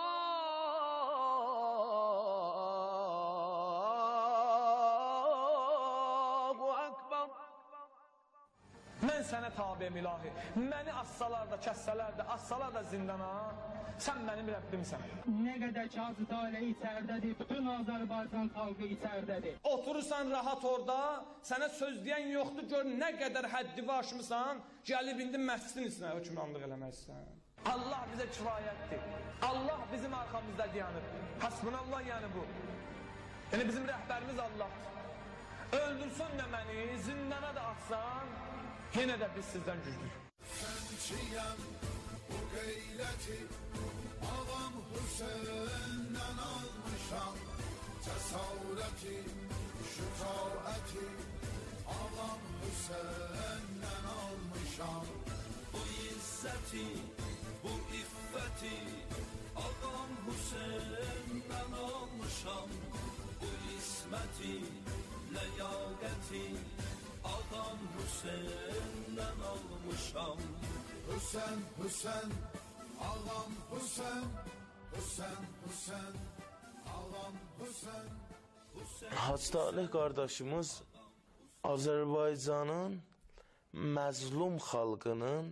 Allahu Ekber. Mən sənə tabiyəm ilahi, məni assalar da, kəssələr də, assalar da zindana, sən mənim Rəbbimsən. Nə qədər ki, Hacı Taleh içərdədir, bütün Azərbaycan xalqı içərdədir. Oturursan rahat orada, sənə söz deyən yoxdur, gör nə qədər həddini aşmısan, gəlib indi məscidin içinə hökmranlıq eləməksən. Allah bizə kifayətdir, Allah bizim arxamızda dayanır, hasbunallah yəni bu. Yəni bizim rəhbərimiz Allahdır. Öldürsün də məni, zindana da atsan, yenə də biz sizdən güclük. Sənçiyəm bu qeyrəti, ağam Hüseyndən almışam, cəsarəti, şücaəti, ağam Hüseyndən almışam. Bu izzəti, bu iffəti, ağam Hüseyndən almışam. Bu isməti, ləyaqəti, ağam Hüseyndən almışam. Hüseyn, Hüseyn, ağam Hüseyn, Hüseyn, Hüseyn, ağam Hüseyn, Hüseyn. Hacı Taleh qardaşımız Azərbaycanın məzlum xalqının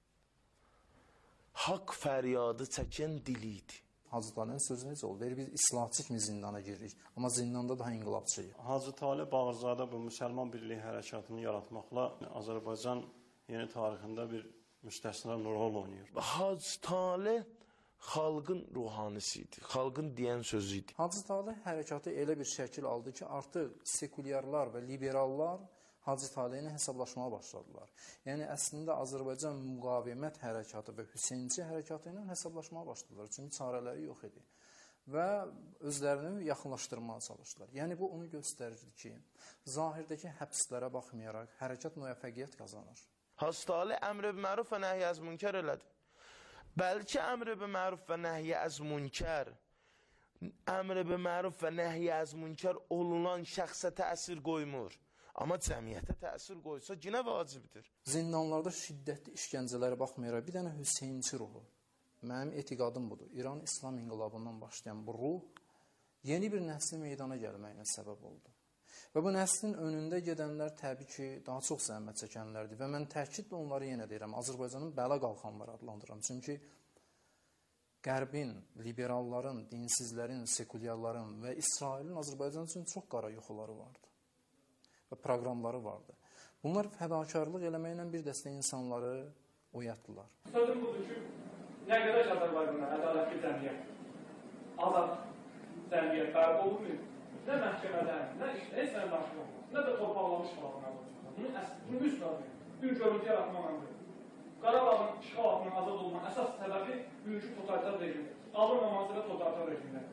haqq fəryadı çəkən dili idi. Hacı Talehin sözü necə oldu? Biz islahatçı kimi zindana giririk, amma zindanda daha inqilabçıyıq. Hacı Taleh Bağırzadə bu Müsəlman Birliyi hərəkatını yaratmaqla Azərbaycan yeni tarixində bir müstəsna rol oynayır. Hacı Taleh xalqın ruhanisi idi, xalqın deyən sözü idi. Hacı Taleh hərəkatı elə bir şəkil aldı ki, artıq sekulyarlar və liberallar Hacı Talehlə hesablaşmağa başladılar. Yəni, əslində Azərbaycan müqavimət hərəkatı və Hüseynçi hərəkatı ilə hesablaşmağa başladılar. Çünki çarələri yox idi. Və özlərini yaxınlaşdırmağa çalışdılar. Yəni, bu onu göstərir ki, zahirdəki həbslərə baxmayaraq hərəkat müvəffəqiyyət qazanır. Hacı Taleh əmr-i məruf və nəhyi əz münkər elədi. Bəlkə əmr-i məruf və nəhyi əz münkər, əmr-i məruf və nəhyi əz münkər olunan şəxsə təsir qoymur. Amma cəmiyyətə təsir qoysa yenə vacibdir. Zindanlarda şiddətli işgəncələrə baxmayaraq bir dənə Hüseynçi ruhu. Mənim etiqadım budur. İran İslam inqilabından başlayan bu ruh yeni bir nəslin meydana gəlməyinə səbəb oldu. Və bu nəslin önündə gedənlər təbii ki, daha çox zəhmət çəkənlərdir. Və mən təkidlə onları yenə deyirəm, Azərbaycanın bəla qalxanları adlandırıram. Çünki Qərbin, liberalların, dinsizlərin, sekulyarların və İsrailin Azərbaycan üçün çox qara yuxuları vardı və proqramları vardı. Bunlar fədakarlıq eləməklə bir dəstə insanları oyatdılar. Sözüm budur ki, nə qədər Azərbaycandan ədalətli cəmiyyət, azad cəmiyyət bərpa olunmuyor. Nə məhkəmədən, nə işlə, heç sənə daşıq olmaz, nə də torpaqlamış xalqına olmaz. Bunu üst qalmıyor, bir görüntü yaratmamalıdır. Qarabağın işğal altından azad olmanın əsas səbəbi bugünkü totalitar rejimdir. Alınmaması və totalitar rejimdir.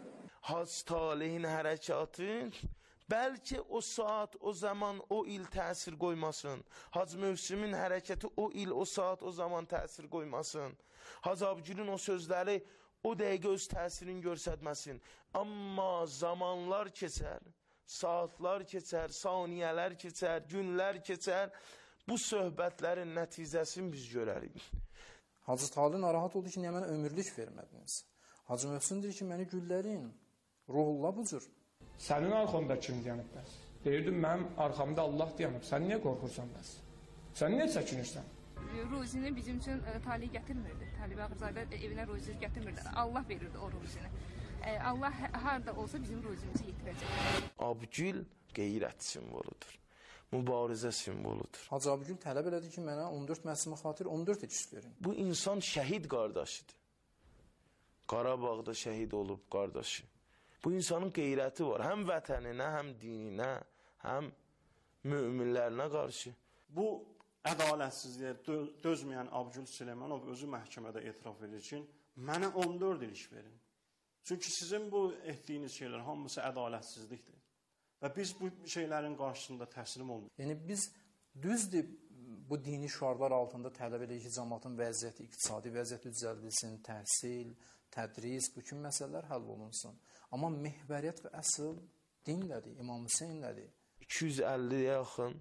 Hac talihin hərəkatı bəlkə o saat, o zaman, o il təsir qoymasın. Hac mövsümün hərəkəti o il, o saat, o zaman təsir qoymasın. Hacı Abgülün o sözləri o dəqiqə öz təsirini göstərməsin. Amma zamanlar keçər, saatlar keçər, saniyələr keçər, günlər keçər. Bu söhbətlərin nəticəsini biz görərik. Hacı Tali narahat oldu ki, niyə mənə ömürlük vermədiniz? Hacı Mövsüm deyir ki, məni güllərin, ruhullah bu cür. Sənin arxanda kim dayanıb bəs? Deyirdim, mənim arxamda Allah dayanıb. Sən niyə qorxursan bəs? Sən niyə çəkinirsən? Ruzini bizim üçün e, Tali gətirmirdi. Tali Bağırzadə evinə ruzi gətirmirdi. Allah verirdi o ruzini. E, Allah harda olsa bizim ruzimizi yetirəcək. Abgül qeyrət simvoludur. Mübarizə simvoludur. Hacı Abgül tələb elədi ki, mənə on dörd məhsumə xatir on dörd iş verin. Bu insan şəhid qardaşıdır. Qarabağda şəhid olub qardaşı. Bu insanın qeyrəti var. Həm vətəninə, həm dininə, həm möminlərinə qarşı. Bu ədalətsizliyə dö dözməyən Abgül Süleymanov özü məhkəmədə etiraf edir ki, mənə on dörd il iş verin. Çünki sizin bu etdiyiniz şeylər hamısı ədalətsizlikdir. Və biz bu şeylərin qarşısında təslim olmuyoruz. Yəni biz düzdür bu dini şüarlar altında tələb edirik ki, cəmaatın vəziyyəti, iqtisadi vəziyyəti düzəldilsin, təhsil, tədris, bu kimi məsələlər həll olunsun. Amma mehvəriyyət və əsl dinlədir, İmam Hüseynlədir. iki yüz əlliyə yaxın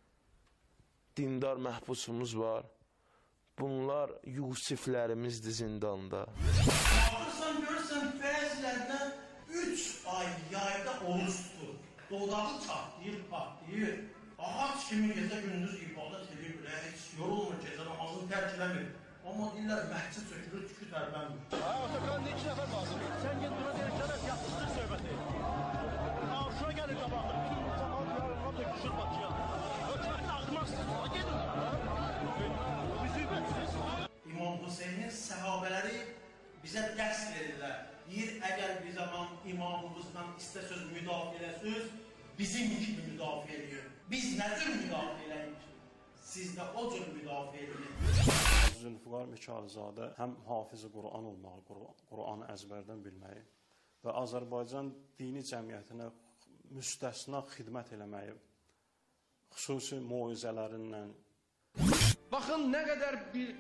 dindar məhbusumuz var. Bunlar Yusiflərimizdir zindanda. Baxırsan, görürsən, bəzilərinə üç ay yayda oruç tutur. Dodağı çatlayır, patlayır. Ağac kimi gecə gündüz ibadət edir, heç yorulmur, gecə namazını tərk eləmir. Amma deyirlər, məhcid sökülür, tükü tərlənmir. Ha, Otakan, ne iki nəfər lazım? Sən gel buna deyəcəklər, yaxşısın söhbəti. Ha, şuna gəlir qabaqda, bütün cəmal yarınlar da küçür Bakıya. Hökumətlə ağmaqsın, ha, gedin. Müsibətsiz. İmam Hüseynin səhabələri bizə dərs verirlər. Deyir, əgər bir zaman imamımızdan istəsöz müdafiə eləsöz, bizim kimi müdafiə ediyor. Biz nə cür müdafiə eləyik? Siz də o cür müdafiə edin. Zülfüqar Mikayılzadə həm hafiz-i Quran olmağı, Quranı əzbərdən bilməyi və Azərbaycan dini cəmiyyətinə müstəsna xidmət eləməyi, xüsusi moizələrindən. Baxın, nə qədər bir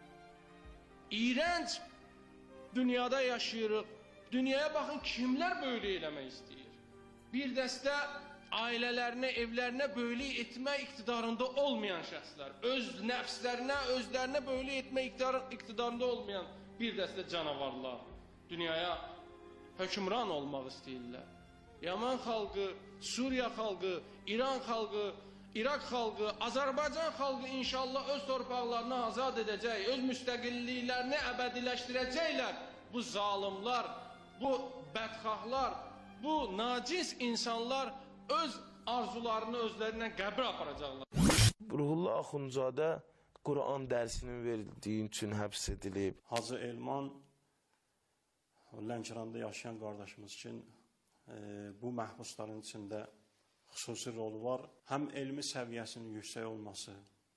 iğrənc dünyada yaşayırıq. Dünyaya baxın, kimlər böyle eləmək istəyir? Bir dəstə ailələrinə, evlərinə böyle etmək iqtidarında olmayan şəxslər, öz nəfslərinə, özlərinə böyle etmək iqtidarında olmayan bir dəstə canavarlar dünyaya hökmran olmaq istəyirlər. Yaman xalqı, Suriya xalqı, İran xalqı, İraq xalqı, Azərbaycan xalqı inşallah öz torpaqlarını azad edəcək, öz müstəqilliklərini əbədiləşdirəcəklər. Bu zalimlar, bu bədxahlar, bu nacis insanlar öz arzularını özlərindən qəbr aparacaqlar. Ruhullah Axundzadə Quran dərsinin verildiyi üçün həbs edilib. Hacı Elman Lənkəranda yaşayan qardaşımız üçün e, bu məhbusların içində xüsusi rolu var. Həm elmi səviyyəsinin yüksək olması,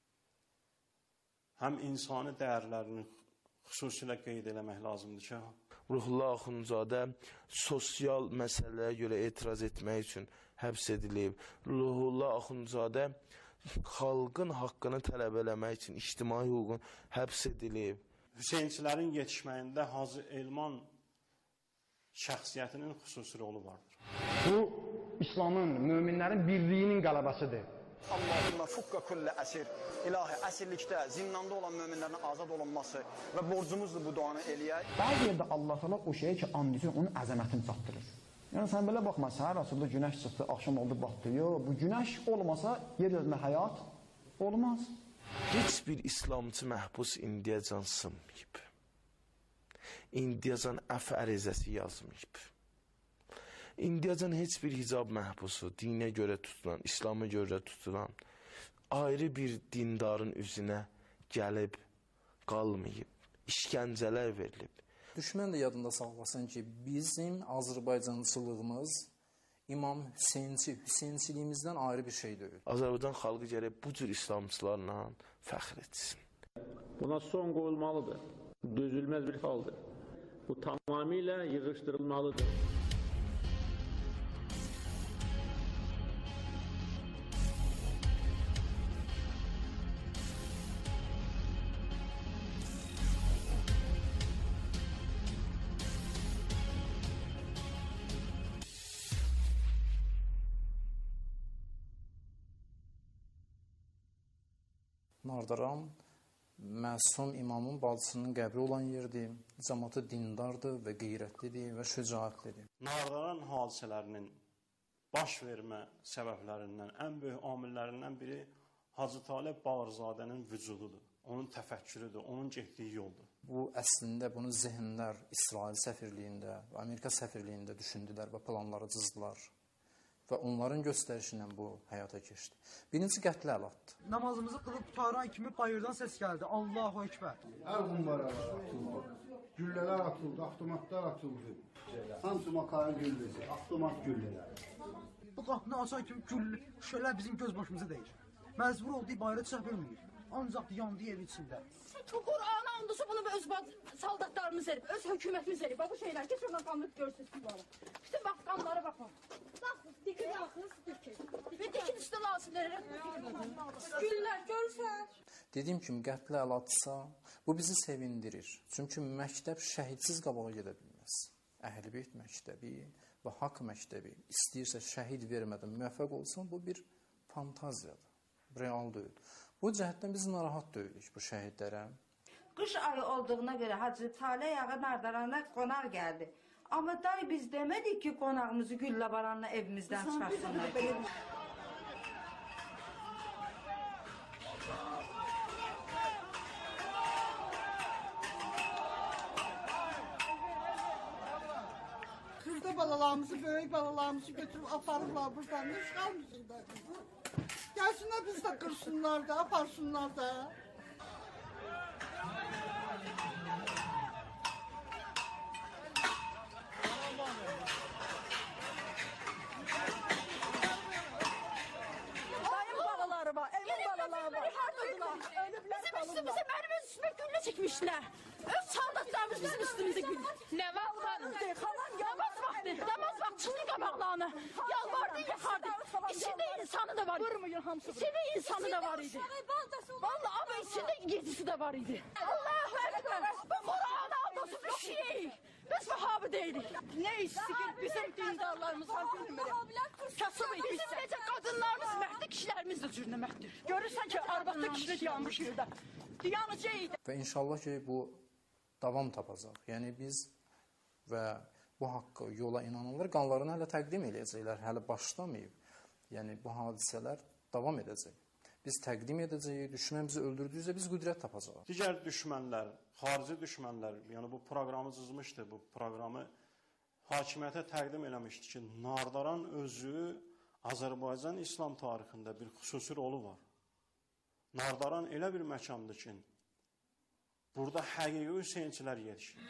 həm insani dəyərlərini xüsusilə qeyd eləmək lazımdır ki, Ruhullah Axundzadə sosial məsələyə görə etiraz etmək üçün həbs edilib. Ruhullah Axundzadə xalqın haqqını tələb eləmək üçün ictimai hüququn həbs edilib. Hüseynçilərin yetişməyində Hacı Elman şəxsiyyətinin xüsusi rolu vardır. Bu, İslamın, möminlərin birliyinin qələbəsidir. Allahümmə fukka kullə əsir. İlahi, əsirlikdə, zindanda olan möminlərin azad olunması və borcumuzdur bu duanı eləyək. Bəzi yerdə Allah təala o şeyə ki, and üçün onun əzəmətini çatdırır. Yəni sən belə baxma, səhər açıldı, günəş çıxdı, axşam oldu, batdı. Yox, bu günəş olmasa yer üzərində həyat olmaz. Heç bir İslamcı məhbus indiyəcan sınmayıb. İndiyəcan əf ərizəsi yazmayıb. İndiyəcan heç bir hicab məhbusu, dinə görə tutulan, İslam'a görə tutulan, ayrı bir dindarın üzünə gəlib, qalmayıb, işgəncələr verilib. Düşmən də yadında saxlasın ki, bizim Azərbaycançılığımız İmam Hüseynçi, Hüseynçiliyimizdən ayrı bir şey deyil. Azərbaycan xalqı gərək bu cür İslamçılarla fəxr etsin. Buna son qoyulmalıdır. Dözülməz bir haldır. Bu tamamilə yığışdırılmalıdır. Nardaran məsum imamın bacısının qəbri olan yerdir. Cəmaatı dindardır və qeyrətlidir və şücaətlidir. Nardaran hadisələrinin baş vermə səbəblərindən ən böyük amillərindən biri Hacı Talib Bağırzadənin vücududur. Onun təfəkkürüdür, onun getdiyi yoldur. Bu əslində bunu zehinlər İsrail səfirliyində və Amerika səfirliyində düşündülər və planları cızdılar. Və onların göstərişi ilə bu həyata keçdi. Birinci qətlə əl atdı. Namazımızı qılıb qutaran kimi bayırdan səs gəldi. Allahu Ekber. Hər qumbara atıldı. Güllələr atıldı, avtomatlar atıldı. Hamısı makarın gülləsi, avtomat güllələr. Bu qapını açan kimi gül, şölə bizim göz başımıza dəyir. Məcbur olduğu bayrağı çıxa bilmir. Ancaq yandığı ev içində. Qur'ana andısı bunu öz saldatlarımız verib, öz hökumətimiz verib. Bu şeylər, geç oradan qanlı görsünüz bunları. Bütün bax, qanlara baxın. Bax, dikin yaxınız, dikin. Və dikin üstə lazımları. Güllər, görürsən. Dediyim kimi, qətlə əl atsa, bu bizi sevindirir. Çünki məktəb şəhidsiz qabağa gedə bilməz. Əhl-i-Beyt məktəbi və haqq məktəbi istəyirsə şəhid vermədən müvəffəq olsun, bu bir fantaziyadır. Real deyil. Bu cəhətdən biz narahat deyilik bu şəhidlərə. Qış ayı olduğuna görə Hacı Talib Ağa Nardarana qonaq gəldi. Amma day biz demədik ki, qonağımızı Güllabaranla evimizdən çıxarsınlar. Kırda balalarımızı, böyük balalarımızı götürüb aparırlar buradan. Ne çıxarmısınlar? Gəlsinlər biz də qırsınlar da, aparsınlar da. Dayım balaları var, emin balaları var. Bizim üstümüze, benim üstüme gülle çekmişler. Öz saldatlarımız bizim üstümüze gülle. Ne var ulanın? Namaz vakti, namaz vakti çıktı kabaklarına. Yalvardı, yakardı. İçinde insanı da var. İçinde insanı da var idi. Vallahi ama içinde yedisi de var idi. Allahu Ekber. Bu Kur'an alması bir şey. Biz Vahabi değiliz. Ne istiyor bizim dindarlarımızdan gülmürüm. Kasıbıyız biz. Bizim necə qadınlarımız məhdi, kişilərimiz də cürnəməkdir. Görürsən ki, arvadda kişilik yanmış yerdə. Yanıcıydı. Və inşallah ki, bu davam tapacaq. Yəni biz və bu haqqı yola inananlar qanlarını hələ təqdim edəcəklər, hələ başlamayıb. Yəni bu hadisələr davam edəcək. Biz təqdim edəcəyik, düşmən bizi öldürdüyüzsə biz qüdrət tapacağıq. Digər düşmənlər, xarici düşmənlər, yəni bu proqramı cızmışdı, bu proqramı hakimiyyətə təqdim eləmişdi ki, Nardaran özü Azərbaycan İslam tarixində bir xüsusi rolu var. Nardaran elə bir məkandır ki, burada həqiqi Hüseynçilər yetişir.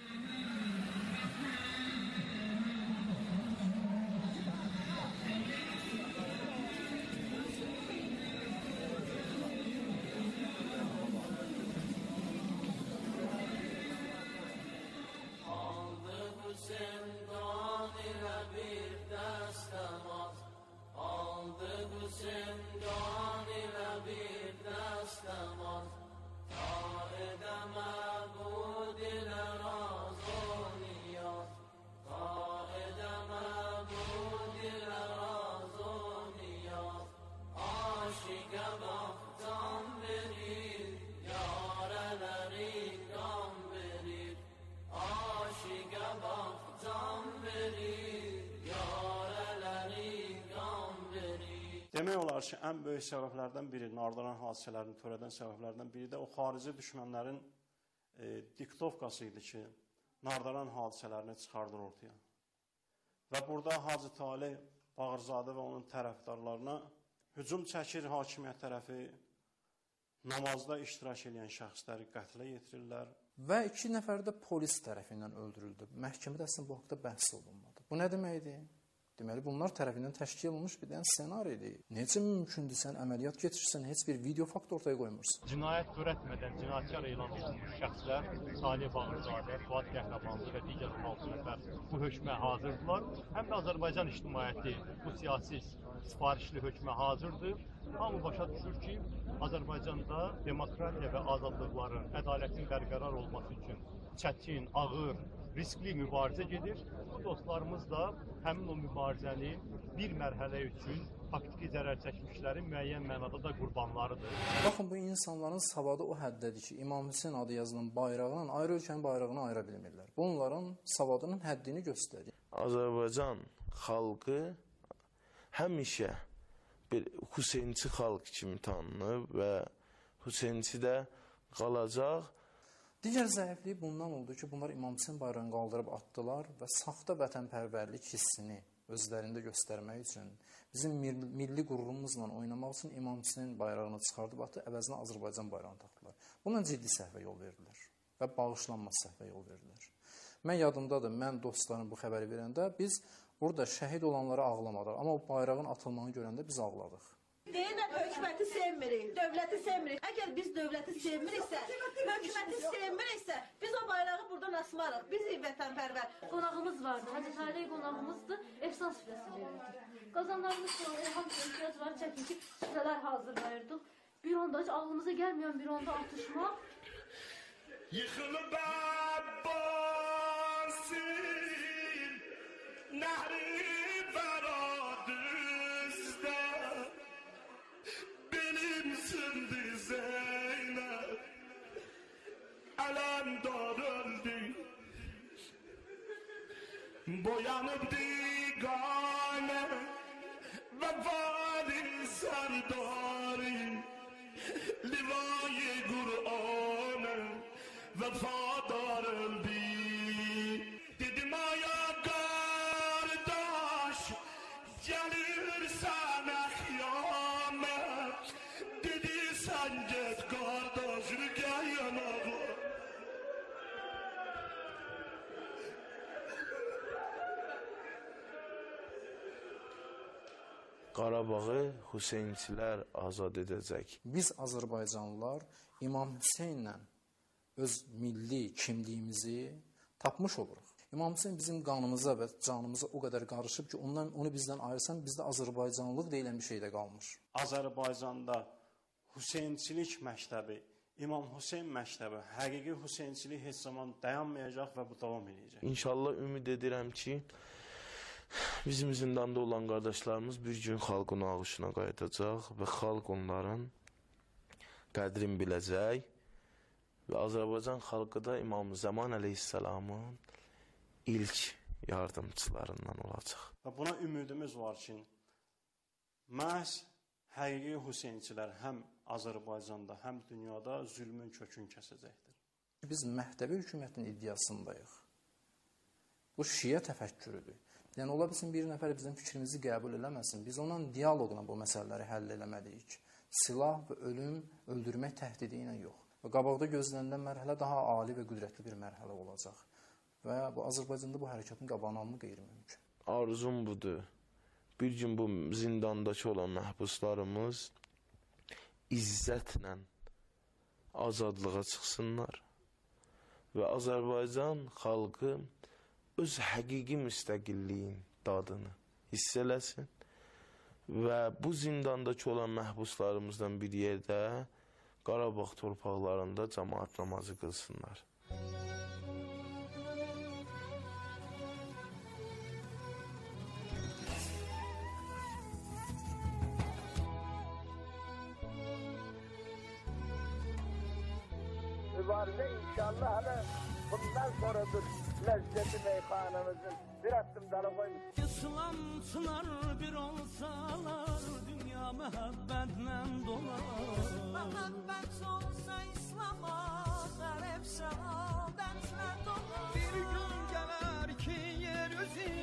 Demək olar ki, ən böyük səbəblərdən biri, Nardaran hadisələrini törədən səbəblərdən biri də o xarici düşmənlərin e, diktovkası idi ki, Nardaran hadisələrini çıxardır ortaya. Və burada Hacı Talib Bağırzadə və onun tərəfdarlarına hücum çəkir hakimiyyət tərəfi, namazda iştirak edən şəxsləri qətlə yetirirlər. Və iki nəfər də polis tərəfindən öldürüldü. Məhkəmədə əslində bu haqda bəhs olunmadı. Bu nə deməkdir? Deməli, bunlar tərəfindən təşkil olunmuş bir dənə ssenaridir. Necə mümkündür sən əməliyyat keçirsən, heç bir video fakt ortaya qoymursun? Cinayət törətmədən cinayətkar elan edilmiş şəxslər Talib Bağırzadə, Fuad Qəhrəmanlı və digər altı nəfər bu hökmə hazırdılar. Həm də Azərbaycan ictimaiyyəti bu siyasi sifarişli hökmə hazırdır. Hamı başa düşür ki, Azərbaycanda demokratiya və azadlıqların, ədalətin bərqərar olması üçün çətin, ağır, riskli mübarizə gedir. Bu dostlarımız da həmin o mübarizəni bir mərhələ üçün faktiki zərər çəkmişlərin müəyyən mənada da qurbanlarıdır. Baxın, bu insanların savadı o həddədir ki, İmam Hüseyn adı yazılan bayrağla ayrı ölkənin bayrağını ayıra bilmirlər. Bunların savadının həddini göstərir. Azərbaycan xalqı həmişə bir Hüseynçi xalq kimi tanınıb və Hüseynçi də qalacaq. Digər zəifliyi bundan oldu ki, bunlar İmam Hüseyn bayrağını qaldırıb atdılar və saxta vətənpərvərlik hissini özlərində göstərmək üçün, bizim milli qürurumuzla oynamaq üçün İmam Hüseyn bayrağını çıxardıb atdı, əvəzinə Azərbaycan bayrağını taxdılar. Bununla ciddi səhvə yol verdilər və bağışlanmaz səhvə yol verdilər. Mən yadımdadır, mən dostlarım bu xəbəri verəndə biz burada şəhid olanlara ağlamadıq, amma o bayrağın atılmağını görəndə biz ağladıq. Deyirlər, hökuməti sevmirik, dövləti sevmirik. Əgər biz dövləti sevmiriksə, hökuməti sevmiriksə, biz o bayrağı buradan asmarıq. Biz vətənpərvər. Qonağımız vardı, Hacı Taley qonağımızdı, efsan süfrəsi verirdik. Qazanlarımız sonra hamısı ehtiyacları çəkin ki, süfrələr hazırlayırdıq. Bir anda hiç ağlımıza gelmeyen bir anda atışma. Yıkılıp Abbasin, nehri Beradüz'de, benim sündü Zeynep, alemdar öldü, boyanıp digane, ve vali serdari, livai Kur'an'ı, vefadar öldü. Dedim aya kardeş, gelirsen kıyamet. Dedi sen git kardeş, gel yanıma. Qarabağı Hüseynçilər azad edəcək. Biz Azərbaycanlılar İmam Hüseynlə öz milli kimliyimizi tapmış oluruq. İmam Hüseyn bizim qanımıza və canımıza o qədər qarışıb ki, ondan onu bizdən ayırsan, bizdə Azərbaycanlıq deyilən bir şey də qalmış. Azərbaycanda Hüseynçilik məktəbi, İmam Hüseyn məktəbi, həqiqi Hüseynçilik heç zaman dayanmayacaq və bu davam edəcək. İnşallah ümid edirəm ki, bizim zindanda olan qardaşlarımız bir gün xalqın ağışına qayıdacaq və xalq onların qədrini biləcək və Azərbaycan xalqı da İmam Zaman əleyhissalamın ilk yardımçılarından olacaq. Və buna ümidimiz var ki, məhz həqiqi Hüseynçilər həm Azərbaycanda, həm dünyada zülmün kökünü kəsəcəkdir. Biz məktəbi hökumətin iddiasındayıq. Bu şiə təfəkkürüdür. Yəni, ola bilsin bir nəfər bizim fikrimizi qəbul eləməsin. Biz onunla dialoqla bu məsələləri həll eləməliyik. Silah və ölüm, öldürmək təhdidi ilə yox. Və qabaqda gözlənilən mərhələ daha ali və qüdrətli bir mərhələ olacaq. Və bu Azərbaycanda bu hərəkatın qabağını almaq qeyri-mümkün. Arzum budur. Bir gün bu zindandakı olan məhbuslarımız izzətlə azadlığa çıxsınlar və Azərbaycan xalqı öz həqiqi müstəqilliyin dadını hiss eləsin və bu zindandakı olan məhbuslarımızdan bir yerdə Qarabağ torpaqlarında cəmaət namazı qılsınlar. Mübarizə inşallah hələ bundan sonradır lezzeti meyhanımızın bir attım dalı koymuş. İslamçılar bir olsalar dünya mühabbetle dolar. Muhabbet olsa İslam'a garip şahadetler dolar. Bir gün gelir ki yeryüzü